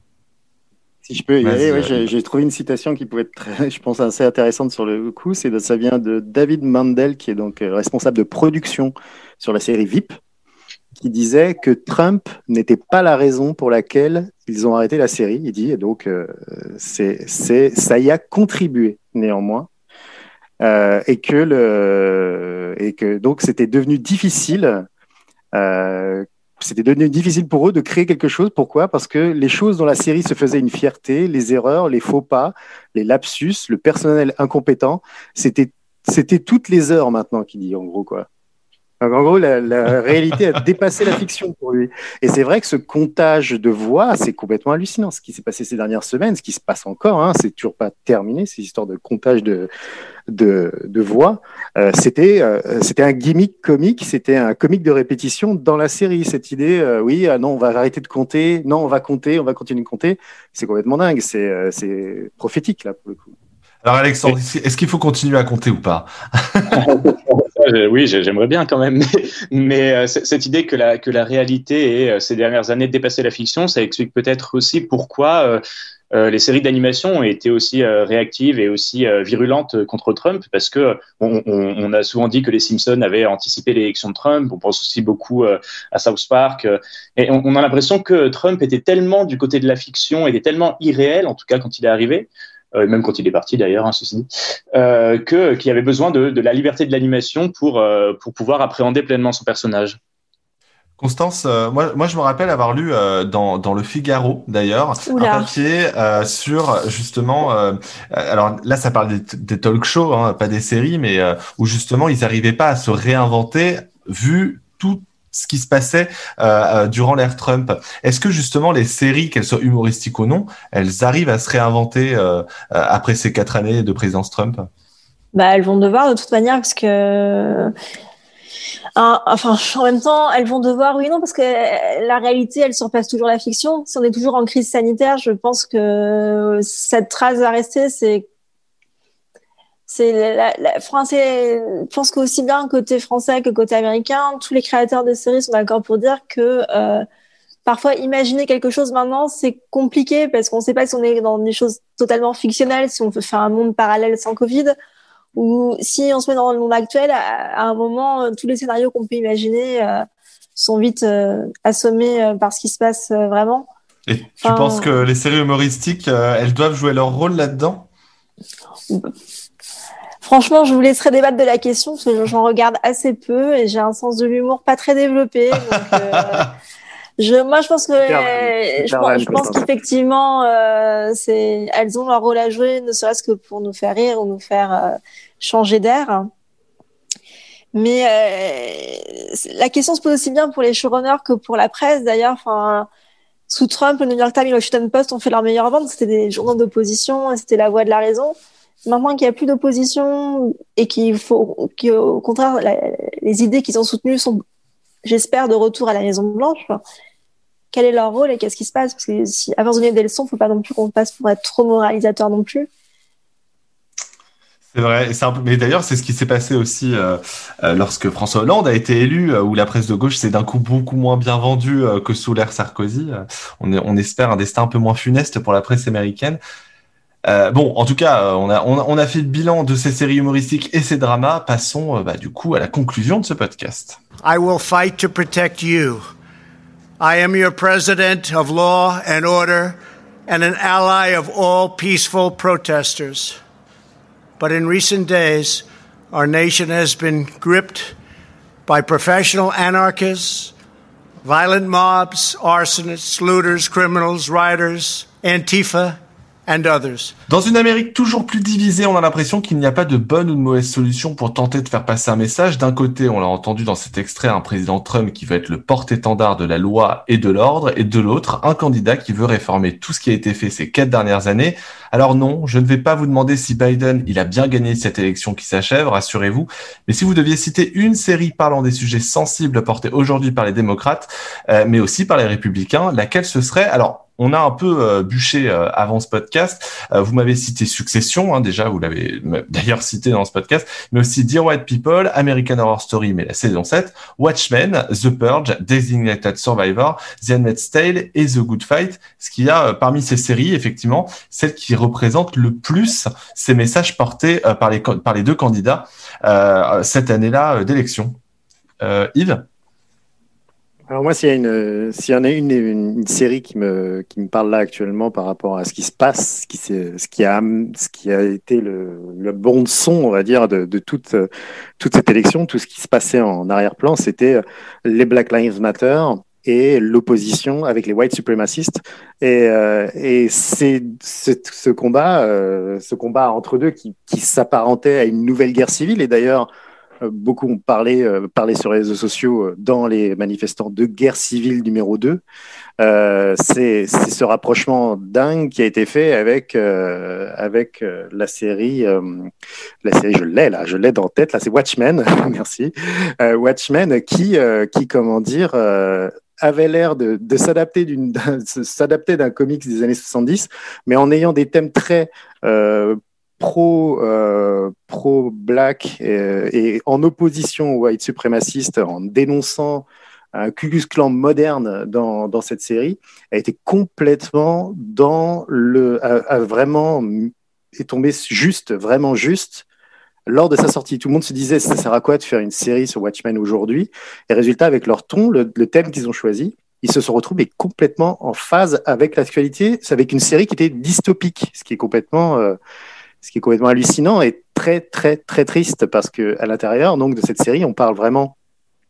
Si je peux y aller, ouais, j'ai, j'ai trouvé une citation qui pouvait être, très, je pense, assez intéressante sur le coup. C'est, ça vient de David Mandel, qui est donc responsable de production sur la série V I P, qui disait que Trump n'était pas la raison pour laquelle ils ont arrêté la série. Il dit, et donc, euh, c'est, c'est, ça y a contribué néanmoins, euh, et que le, et que donc c'était devenu difficile. Euh, c'était devenu difficile pour eux de créer quelque chose. Pourquoi? Parce que les choses dans la série se faisaient une fierté, les erreurs, les faux pas, les lapsus, le personnel incompétent, c'était, c'était toutes les heures maintenant, qu'il dit en gros, quoi. Donc, en gros, la, la réalité a dépassé la fiction pour lui. Et c'est vrai que ce comptage de voix, c'est complètement hallucinant. Ce qui s'est passé ces dernières semaines, ce qui se passe encore, hein, c'est toujours pas terminé, ces histoires de comptage de, de, de voix. Euh, c'était, euh, c'était un gimmick comique, c'était un comique de répétition dans la série. Cette idée, euh, oui, ah non, on va arrêter de compter, non, on va compter, on va continuer de compter. C'est complètement dingue, c'est, euh, c'est prophétique, là, pour le coup. Alors Alexandre, est-ce qu'il faut continuer à compter ou pas? Oui, j'aimerais bien quand même, mais, mais euh, cette idée que la, que la réalité ait, ces dernières années, dépassé la fiction, ça explique peut-être aussi pourquoi euh, euh, les séries d'animation ont été aussi euh, réactives et aussi euh, virulentes contre Trump, parce que on, on, on a souvent dit que les Simpsons avaient anticipé l'élection de Trump, on pense aussi beaucoup euh, à South Park, euh, et on, on a l'impression que Trump était tellement du côté de la fiction, était tellement irréel, en tout cas quand il est arrivé, Euh, même quand il est parti d'ailleurs, hein, ceci dit, euh, que, qu'il y avait besoin de, de la liberté de l'animation pour, euh, pour pouvoir appréhender pleinement son personnage. Constance, euh, moi, moi je me rappelle avoir lu euh, dans, dans le Figaro d'ailleurs Oula. un papier euh, sur justement, euh, alors là ça parle des, des talk shows, hein, pas des séries, mais euh, où justement ils n'arrivaient pas à se réinventer vu tout ce qui se passait euh, euh, durant l'ère Trump. Est-ce que justement les séries, qu'elles soient humoristiques ou non, elles arrivent à se réinventer euh, euh, après ces quatre années de présidence Trump? Bah, elles vont devoir de toute manière parce que Hein, enfin, en même temps, elles vont devoir, oui, non, parce que la réalité, elle surpasse toujours la fiction. Si on est toujours en crise sanitaire, je pense que cette trace va rester. C'est, c'est la, la français. Je pense qu'aussi bien côté français que côté américain, tous les créateurs de séries sont d'accord pour dire que euh, parfois imaginer quelque chose maintenant, c'est compliqué parce qu'on ne sait pas si on est dans des choses totalement fictionnelles, si on peut faire un monde parallèle sans Covid. Ou si on se met dans le monde actuel, à, à un moment, tous les scénarios qu'on peut imaginer euh, sont vite euh, assommés euh, par ce qui se passe euh, vraiment. Et tu enfin, penses que les séries humoristiques, euh, elles doivent jouer leur rôle là-dedans? Franchement, je vous laisserai débattre de la question parce que j'en regarde assez peu et j'ai un sens de l'humour pas très développé. Donc, euh, je, moi, je pense que euh, je, pense, je pense qu'effectivement, euh, c'est, elles ont leur rôle à jouer, ne serait-ce que pour nous faire rire ou nous faire euh, changer d'air. Mais euh, la question se pose aussi bien pour les showrunners que pour la presse. D'ailleurs, enfin, sous Trump, le New York Times et le Washington Post ont fait leur meilleure vente. C'était des journaux d'opposition et c'était la voix de la raison. Maintenant qu'il n'y a plus d'opposition et qu'il faut, qu'au contraire, la, les idées qu'ils ont soutenues sont, j'espère, de retour à la Maison Blanche. Quel est leur rôle et qu'est-ce qui se passe? Parce que si, avant de donner des leçons, il ne faut pas non plus qu'on passe pour être trop moralisateur non plus. C'est vrai, et c'est un peu... mais d'ailleurs c'est ce qui s'est passé aussi euh, euh, lorsque François Hollande a été élu, euh, où la presse de gauche s'est d'un coup beaucoup moins bien vendue euh, que sous l'ère Sarkozy. Euh, on, est, on espère un destin un peu moins funeste pour la presse américaine. Euh, bon, en tout cas, on a, on a, on a fait le bilan de ces séries humoristiques et ces dramas. Passons euh, bah, du coup à la conclusion de ce podcast. I will fight to protect you. I am your president of law and order and an ally of all peaceful protesters. But in recent days, our nation has been gripped by professional anarchists, violent mobs, arsonists, looters, criminals, rioters, Antifa, and others. Dans une Amérique toujours plus divisée, on a l'impression qu'il n'y a pas de bonne ou de mauvaise solution pour tenter de faire passer un message. D'un côté, on l'a entendu dans cet extrait, un président Trump qui veut être le porte-étendard de la loi et de l'ordre, et de l'autre, un candidat qui veut réformer tout ce qui a été fait ces quatre dernières années. Alors non, je ne vais pas vous demander si Biden, il a bien gagné cette élection qui s'achève, rassurez-vous, mais si vous deviez citer une série parlant des sujets sensibles portés aujourd'hui par les démocrates, euh, mais aussi par les républicains, laquelle ce serait? Alors, on a un peu euh, bûché euh, avant ce podcast. Euh, vous m'avez cité Succession, hein, déjà, vous l'avez d'ailleurs cité dans ce podcast, mais aussi Dear White People, American Horror Story, mais la saison sept, Watchmen, The Purge, Designated Survivor, The Handmaid's Tale et The Good Fight. Ce qu'il y a euh, parmi ces séries, effectivement, celle qui représente le plus ces messages portés euh, par, les, par les deux candidats euh, cette année-là euh, d'élection. Euh, Yves ? Alors moi, s'il y a une, s'il y en a une, une, une série qui me, qui me parle là actuellement par rapport à ce qui se passe, ce qui, ce qui a, ce qui a été le, le bon son, on va dire, de, de toute, toute cette élection, tout ce qui se passait en arrière-plan, c'était les Black Lives Matter et l'opposition avec les white supremacistes. Et, euh, et c'est, c'est ce combat, euh, ce combat entre deux qui, qui s'apparentait à une nouvelle guerre civile. Et d'ailleurs, beaucoup ont parlé, euh, parlé sur les réseaux sociaux euh, dans les manifestants de guerre civile numéro deux. Euh, c'est, c'est ce rapprochement dingue qui a été fait avec, euh, avec euh, la série, euh, la série, je l'ai là, je l'ai dans tête, là, c'est Watchmen, merci, euh, Watchmen qui, euh, qui, comment dire, euh, avait l'air de, de s'adapter, d'une, d'un, s'adapter d'un comics des années soixante-dix, mais en ayant des thèmes très euh, pro euh, pro black et, et en opposition aux white suprémacistes, en dénonçant un Ku Klux Klan moderne dans dans cette série, a été complètement dans le a, a vraiment est tombé juste vraiment juste lors de sa sortie. Tout le monde se disait ça sert à quoi de faire une série sur Watchmen aujourd'hui, et résultat, avec leur ton, le, le thème qu'ils ont choisi, ils se sont retrouvés complètement en phase avec l'actualité, avec une série qui était dystopique, ce qui est complètement euh, ce qui est complètement hallucinant et très, très, très triste parce que à l'intérieur donc, de cette série, on parle vraiment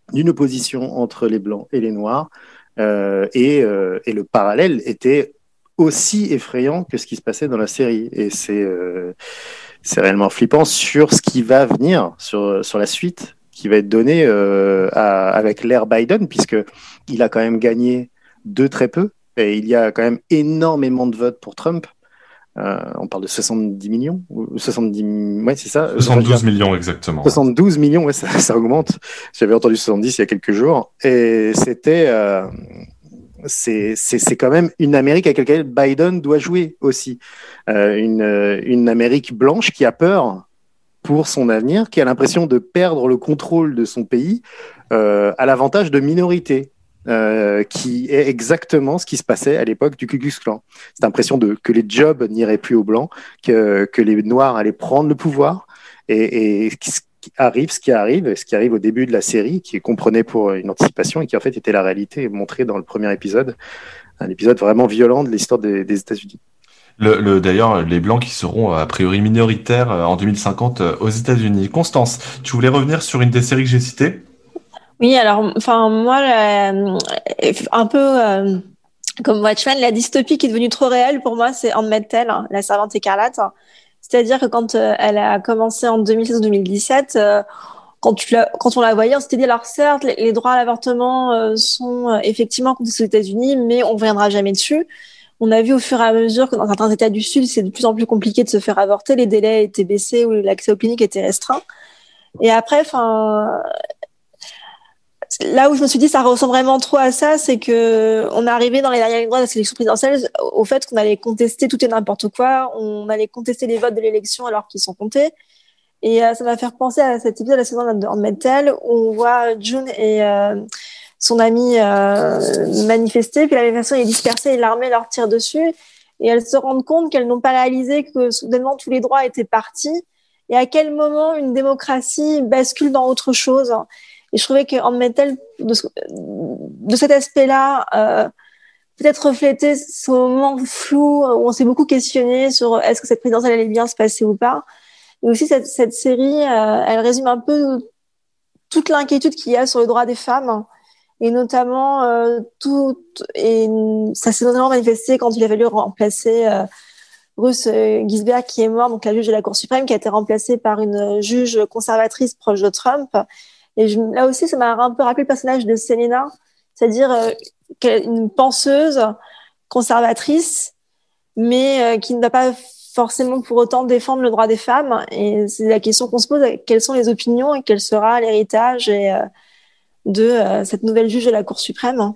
d'une opposition entre les blancs et les noirs, euh, et, euh, et le parallèle était aussi effrayant que ce qui se passait dans la série. Et c'est, euh, c'est réellement flippant sur ce qui va venir, sur, sur la suite qui va être donnée euh, à, avec l'ère Biden, puisqu'il a quand même gagné de très peu, et il y a quand même énormément de votes pour Trump. Euh, on parle de soixante-dix millions ou soixante-dix, ouais, c'est ça. soixante-douze millions exactement. soixante-douze millions, ouais, ça, ça augmente. J'avais entendu soixante-dix il y a quelques jours, et c'était, euh, c'est, c'est, c'est quand même une Amérique avec laquelle Biden doit jouer aussi, euh, une, une Amérique blanche qui a peur pour son avenir, qui a l'impression de perdre le contrôle de son pays euh, à l'avantage de minorités. Euh, qui est exactement ce qui se passait à l'époque du Ku Klux Klan. Cette impression de que les jobs n'iraient plus aux blancs, que que les noirs allaient prendre le pouvoir, et, et ce qui arrive, ce qui arrive, ce qui arrive au début de la série, qui est comprenait pour une anticipation et qui en fait était la réalité montrée dans le premier épisode, un épisode vraiment violent de l'histoire des, des États-Unis. Le, le, d'ailleurs, les Blancs qui seront a priori minoritaires en deux mille cinquante aux États-Unis. Constance, tu voulais revenir sur une des séries que j'ai citées ? Oui, alors, enfin, moi, euh, un peu euh, comme Watchmen, la dystopie qui est devenue trop réelle pour moi, c'est Handmaid's Tale, hein, la servante écarlate. C'est-à-dire que quand euh, elle a commencé en deux mille seize ou deux mille dix-sept, euh, quand, tu la, quand on la voyait, on s'était dit, alors certes, les, les droits à l'avortement euh, sont euh, effectivement contestés aux États-Unis, mais on ne reviendra jamais dessus. On a vu au fur et à mesure que dans certains États du Sud, c'est de plus en plus compliqué de se faire avorter, les délais étaient baissés ou l'accès aux cliniques était restreint. Et après, enfin... Là où je me suis dit ça ressemble vraiment trop à ça, c'est que on est arrivé dans les dernières lignes droites de la sélection présidentielle au fait qu'on allait contester tout et n'importe quoi, on allait contester les votes de l'élection alors qu'ils sont comptés. Et euh, ça m'a fait penser à cet épisode de la saison de Handmaid's Tale où on voit June et euh, son ami euh, manifester, puis la même façon ils dispersaient et l'armée leur tire dessus, et elles se rendent compte qu'elles n'ont pas réalisé que soudainement tous les droits étaient partis, et à quel moment une démocratie bascule dans autre chose. Et je trouvais que Handmaid's Tale, de, ce, de cet aspect-là, euh, peut-être reflétait ce moment flou où on s'est beaucoup questionné sur est-ce que cette présidentielle allait bien se passer ou pas. Et aussi, cette, cette série, euh, elle résume un peu toute l'inquiétude qu'il y a sur les droits des femmes. Et notamment, euh, tout, et ça s'est notamment manifesté quand il a fallu remplacer euh, Ruth Ginsburg, qui est morte, donc la juge de la Cour suprême, qui a été remplacée par une juge conservatrice proche de Trump. Et je, là aussi, ça m'a un peu rappelé le personnage de Selena, c'est-à-dire euh, une penseuse conservatrice, mais euh, qui ne va pas forcément pour autant défendre le droit des femmes. Et c'est la question qu'on se pose, quelles sont les opinions et quel sera l'héritage et, euh, de euh, cette nouvelle juge de la Cour suprême.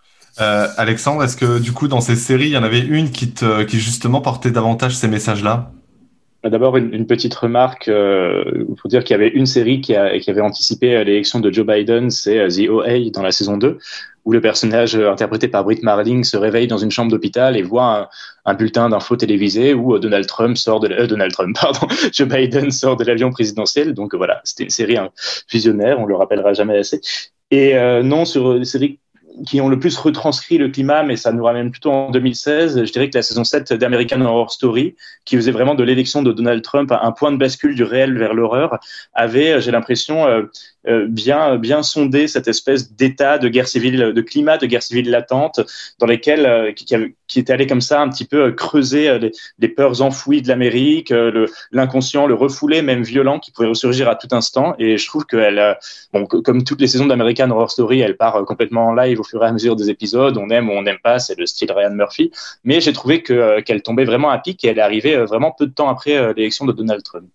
Euh, Alexandre, est-ce que du coup, dans ces séries, il y en avait une qui, te, qui justement portait davantage ces messages-là ? D'abord, une, une petite remarque euh, pour dire qu'il y avait une série qui, a, qui avait anticipé l'élection de Joe Biden, c'est euh, The O A dans la saison deux, où le personnage euh, interprété par Brit Marling se réveille dans une chambre d'hôpital et voit un, un bulletin d'info télévisé où euh, Donald Trump sort de euh, Donald Trump, pardon, Joe Biden sort de l'avion présidentiel. Donc euh, voilà, c'était une série hein, visionnaire, on le rappellera jamais assez. Et euh, non, sur une série qui ont le plus retranscrit le climat, mais ça nous ramène plutôt en deux mille seize. Je dirais que la saison sept d'American Horror Story, qui faisait vraiment de l'élection de Donald Trump un point de bascule du réel vers l'horreur, avait, j'ai l'impression, euh, euh, bien, bien sondé cette espèce d'état de guerre civile, de climat de guerre civile latente, dans lesquels, euh, qui, qui était allé comme ça un petit peu creuser les, les peurs enfouies de l'Amérique, le, l'inconscient, le refoulé, même violent, qui pouvait ressurgir à tout instant. Et je trouve qu'elle, bon, comme toutes les saisons d'American Horror Story, elle part complètement en live au fur et à mesure des épisodes, on aime ou on n'aime pas, c'est le style Ryan Murphy, mais j'ai trouvé que, euh, qu'elle tombait vraiment à pic et elle est arrivée euh, vraiment peu de temps après euh, l'élection de Donald Trump.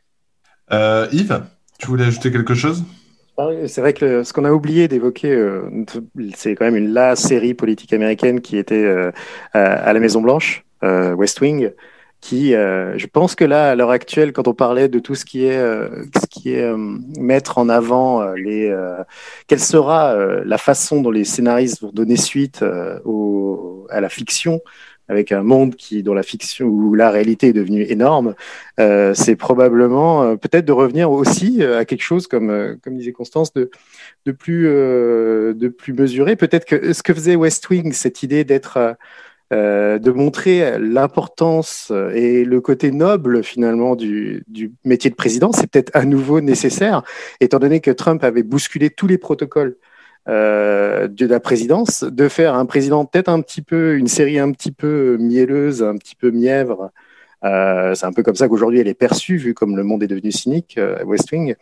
Euh, Yves, tu voulais ajouter quelque chose ? C'est vrai que le, ce qu'on a oublié d'évoquer, euh, c'est quand même une la série politique américaine qui était euh, à, à la Maison Blanche, euh, West Wing, qui, euh, je pense que là, à l'heure actuelle, quand on parlait de tout ce qui est, euh, ce qui est euh, mettre en avant euh, les, euh, quelle sera euh, la façon dont les scénaristes vont donner suite euh, au, à la fiction, avec un monde qui, dont la fiction ou la réalité est devenue énorme, euh, c'est probablement euh, peut-être de revenir aussi à quelque chose comme, euh, comme disait Constance, de, de plus, euh, de plus mesuré. Peut-être que ce que faisait West Wing, cette idée d'être euh, euh, de montrer l'importance et le côté noble finalement du, du métier de président. C'est peut-être à nouveau nécessaire, étant donné que Trump avait bousculé tous les protocoles euh, de la présidence, de faire un président peut-être un petit peu, une série un petit peu mielleuse, un petit peu mièvre. Euh, c'est un peu comme ça qu'aujourd'hui elle est perçue, vu comme le monde est devenu cynique, euh, West Wing.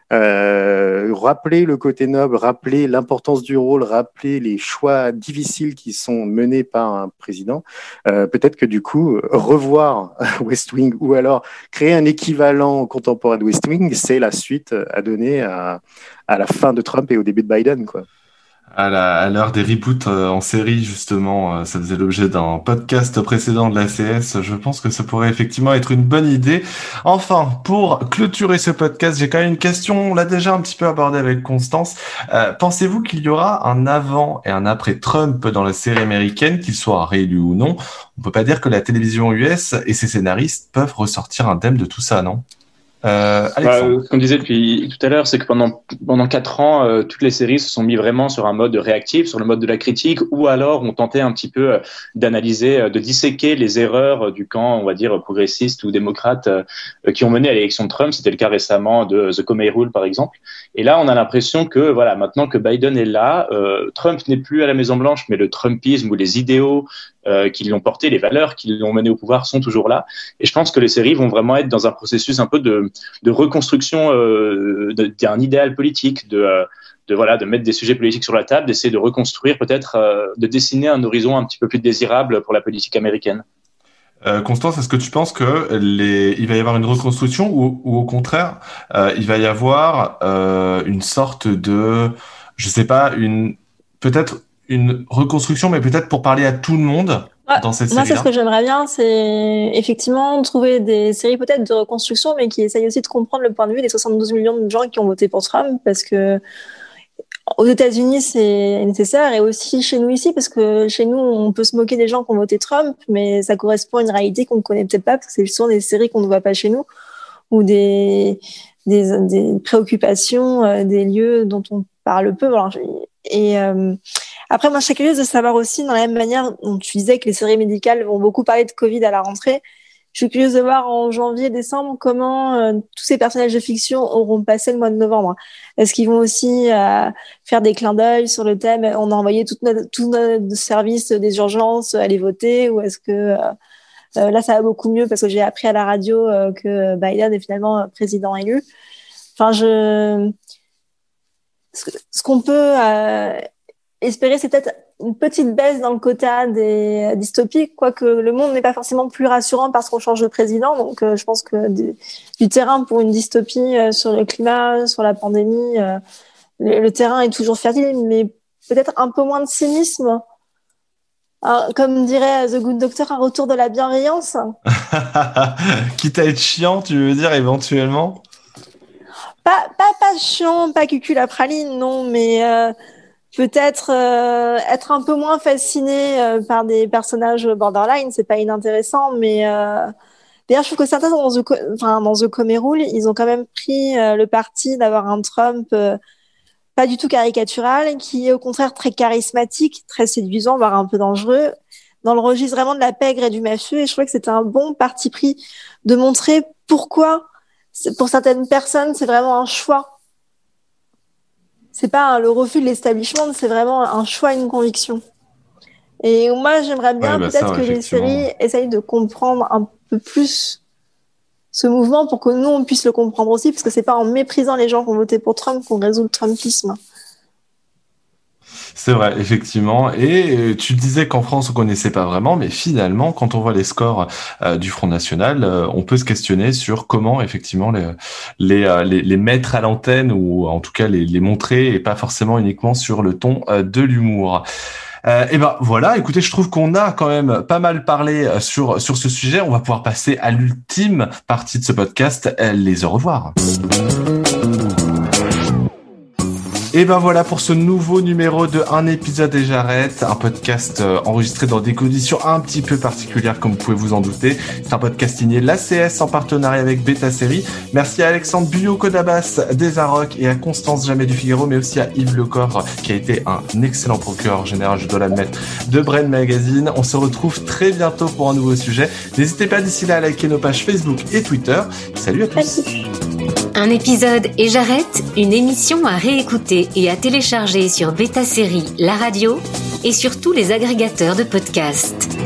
Euh, rappeler le côté noble, rappeler l'importance du rôle, rappeler les choix difficiles qui sont menés par un président. Euh, peut-être que du coup, revoir West Wing ou alors créer un équivalent contemporain de West Wing, c'est la suite à donner à, à la fin de Trump et au début de Biden, quoi. À, la, à l'heure des reboots euh, en série, justement, euh, ça faisait l'objet d'un podcast précédent de l'A C S. Je pense que ça pourrait effectivement être une bonne idée. Enfin, pour clôturer ce podcast, j'ai quand même une question. On l'a déjà un petit peu abordé avec Constance. Euh, pensez-vous qu'il y aura un avant et un après Trump dans la série américaine, qu'il soit réélu ou non? On peut pas dire que la télévision U S et ses scénaristes peuvent ressortir indemnes de tout ça, non? Euh, bah, ce qu'on disait depuis tout à l'heure, c'est que pendant pendant quatre ans, euh, toutes les séries se sont mis vraiment sur un mode réactif, sur le mode de la critique, ou alors on tentait un petit peu euh, d'analyser, euh, de disséquer les erreurs du camp, on va dire progressiste ou démocrate, euh, qui ont mené à l'élection de Trump. C'était le cas récemment de The Comey Rule, par exemple. Et là, on a l'impression que voilà, maintenant que Biden est là, euh, Trump n'est plus à la Maison Blanche, mais le Trumpisme ou les idéaux Euh, qui l'ont porté, les valeurs qui l'ont mené au pouvoir sont toujours là. Et je pense que les séries vont vraiment être dans un processus un peu de, de reconstruction euh, de, d'un idéal politique, de, euh, de, voilà, de mettre des sujets politiques sur la table, d'essayer de reconstruire peut-être, euh, de dessiner un horizon un petit peu plus désirable pour la politique américaine. Euh, Constance, est-ce que tu penses que les... il va y avoir une reconstruction ou, ou au contraire, euh, il va y avoir euh, une sorte de, je sais pas, une peut-être une reconstruction, mais peut-être pour parler à tout le monde ouais, dans cette série-là. Moi, c'est ce que j'aimerais bien, c'est effectivement trouver des séries peut-être de reconstruction, mais qui essayent aussi de comprendre le point de vue des soixante-douze millions de gens qui ont voté pour Trump, parce que aux États-Unis, c'est nécessaire, et aussi chez nous ici, parce que chez nous, on peut se moquer des gens qui ont voté Trump, mais ça correspond à une réalité qu'on ne connaît peut-être pas, parce que c'est souvent des séries qu'on ne voit pas chez nous, ou des, des, des préoccupations, euh, des lieux dont on parle peu. Alors, et euh, après, moi, je serais curieuse de savoir aussi, dans la même manière dont tu disais que les séries médicales vont beaucoup parler de Covid à la rentrée, je suis curieuse de voir en janvier, décembre, comment euh, tous ces personnages de fiction auront passé le mois de novembre. Est-ce qu'ils vont aussi euh, faire des clins d'œil sur le thème, on a envoyé tout notre, tout notre service des urgences aller voter, ou est-ce que euh, euh, là, ça va beaucoup mieux parce que j'ai appris à la radio euh, que Biden est finalement président élu. Enfin, je... Ce qu'on peut euh, espérer, c'est peut-être une petite baisse dans le quota des dystopiques, quoique le monde n'est pas forcément plus rassurant parce qu'on change de président. Donc, euh, je pense que du, du terrain pour une dystopie euh, sur le climat, sur la pandémie, euh, le, le terrain est toujours fertile, mais peut-être un peu moins de cynisme. Alors, comme dirait The Good Doctor, un retour de la bienveillance. Quitte à être chiant, tu veux dire, éventuellement? Pas, pas, pas chiant, pas cucul à praline, non, mais euh, peut-être euh, être un peu moins fasciné euh, par des personnages borderline, c'est pas inintéressant, mais euh... d'ailleurs, je trouve que certains dans The, enfin, dans The Comey Rule, ils ont quand même pris euh, le parti d'avoir un Trump euh, pas du tout caricatural, qui est au contraire très charismatique, très séduisant, voire un peu dangereux, dans le registre vraiment de la pègre et du mafieux, et je trouvais que c'était un bon parti pris de montrer pourquoi pour certaines personnes, c'est vraiment un choix. C'est pas un, le refus de l'establishment, c'est vraiment un choix, une conviction. Et moi, j'aimerais bien ouais, bah peut-être ça, que les séries essayent de comprendre un peu plus ce mouvement pour que nous, on puisse le comprendre aussi, parce que c'est pas en méprisant les gens qui ont voté pour Trump qu'on résout le Trumpisme. C'est vrai, effectivement. Et tu disais qu'en France, on connaissait pas vraiment, mais finalement, quand on voit les scores euh, du Front National, euh, on peut se questionner sur comment, effectivement, les, les, euh, les, les mettre à l'antenne, ou en tout cas les, les montrer, et pas forcément uniquement sur le ton euh, de l'humour. Euh, et ben voilà, écoutez, je trouve qu'on a quand même pas mal parlé sur, sur ce sujet. On va pouvoir passer à l'ultime partie de ce podcast, les au revoir. Et ben voilà pour ce nouveau numéro de Un épisode et j'arrête, un podcast euh, enregistré dans des conditions un petit peu particulières comme vous pouvez vous en douter. C'est un podcast signé l'A C S en partenariat avec Beta Série. Merci à Alexandre Buyot-Kodabas des Arocs et à Constance Jamais du Figaro, mais aussi à Yves Lecor qui a été un excellent procureur général, je dois l'admettre, de Brain Magazine. On se retrouve très bientôt pour un nouveau sujet. N'hésitez pas d'ici là à liker nos pages Facebook et Twitter. Salut à tous. Un épisode et j'arrête, une émission à réécouter et à télécharger sur Beta Série, la radio et sur tous les agrégateurs de podcasts.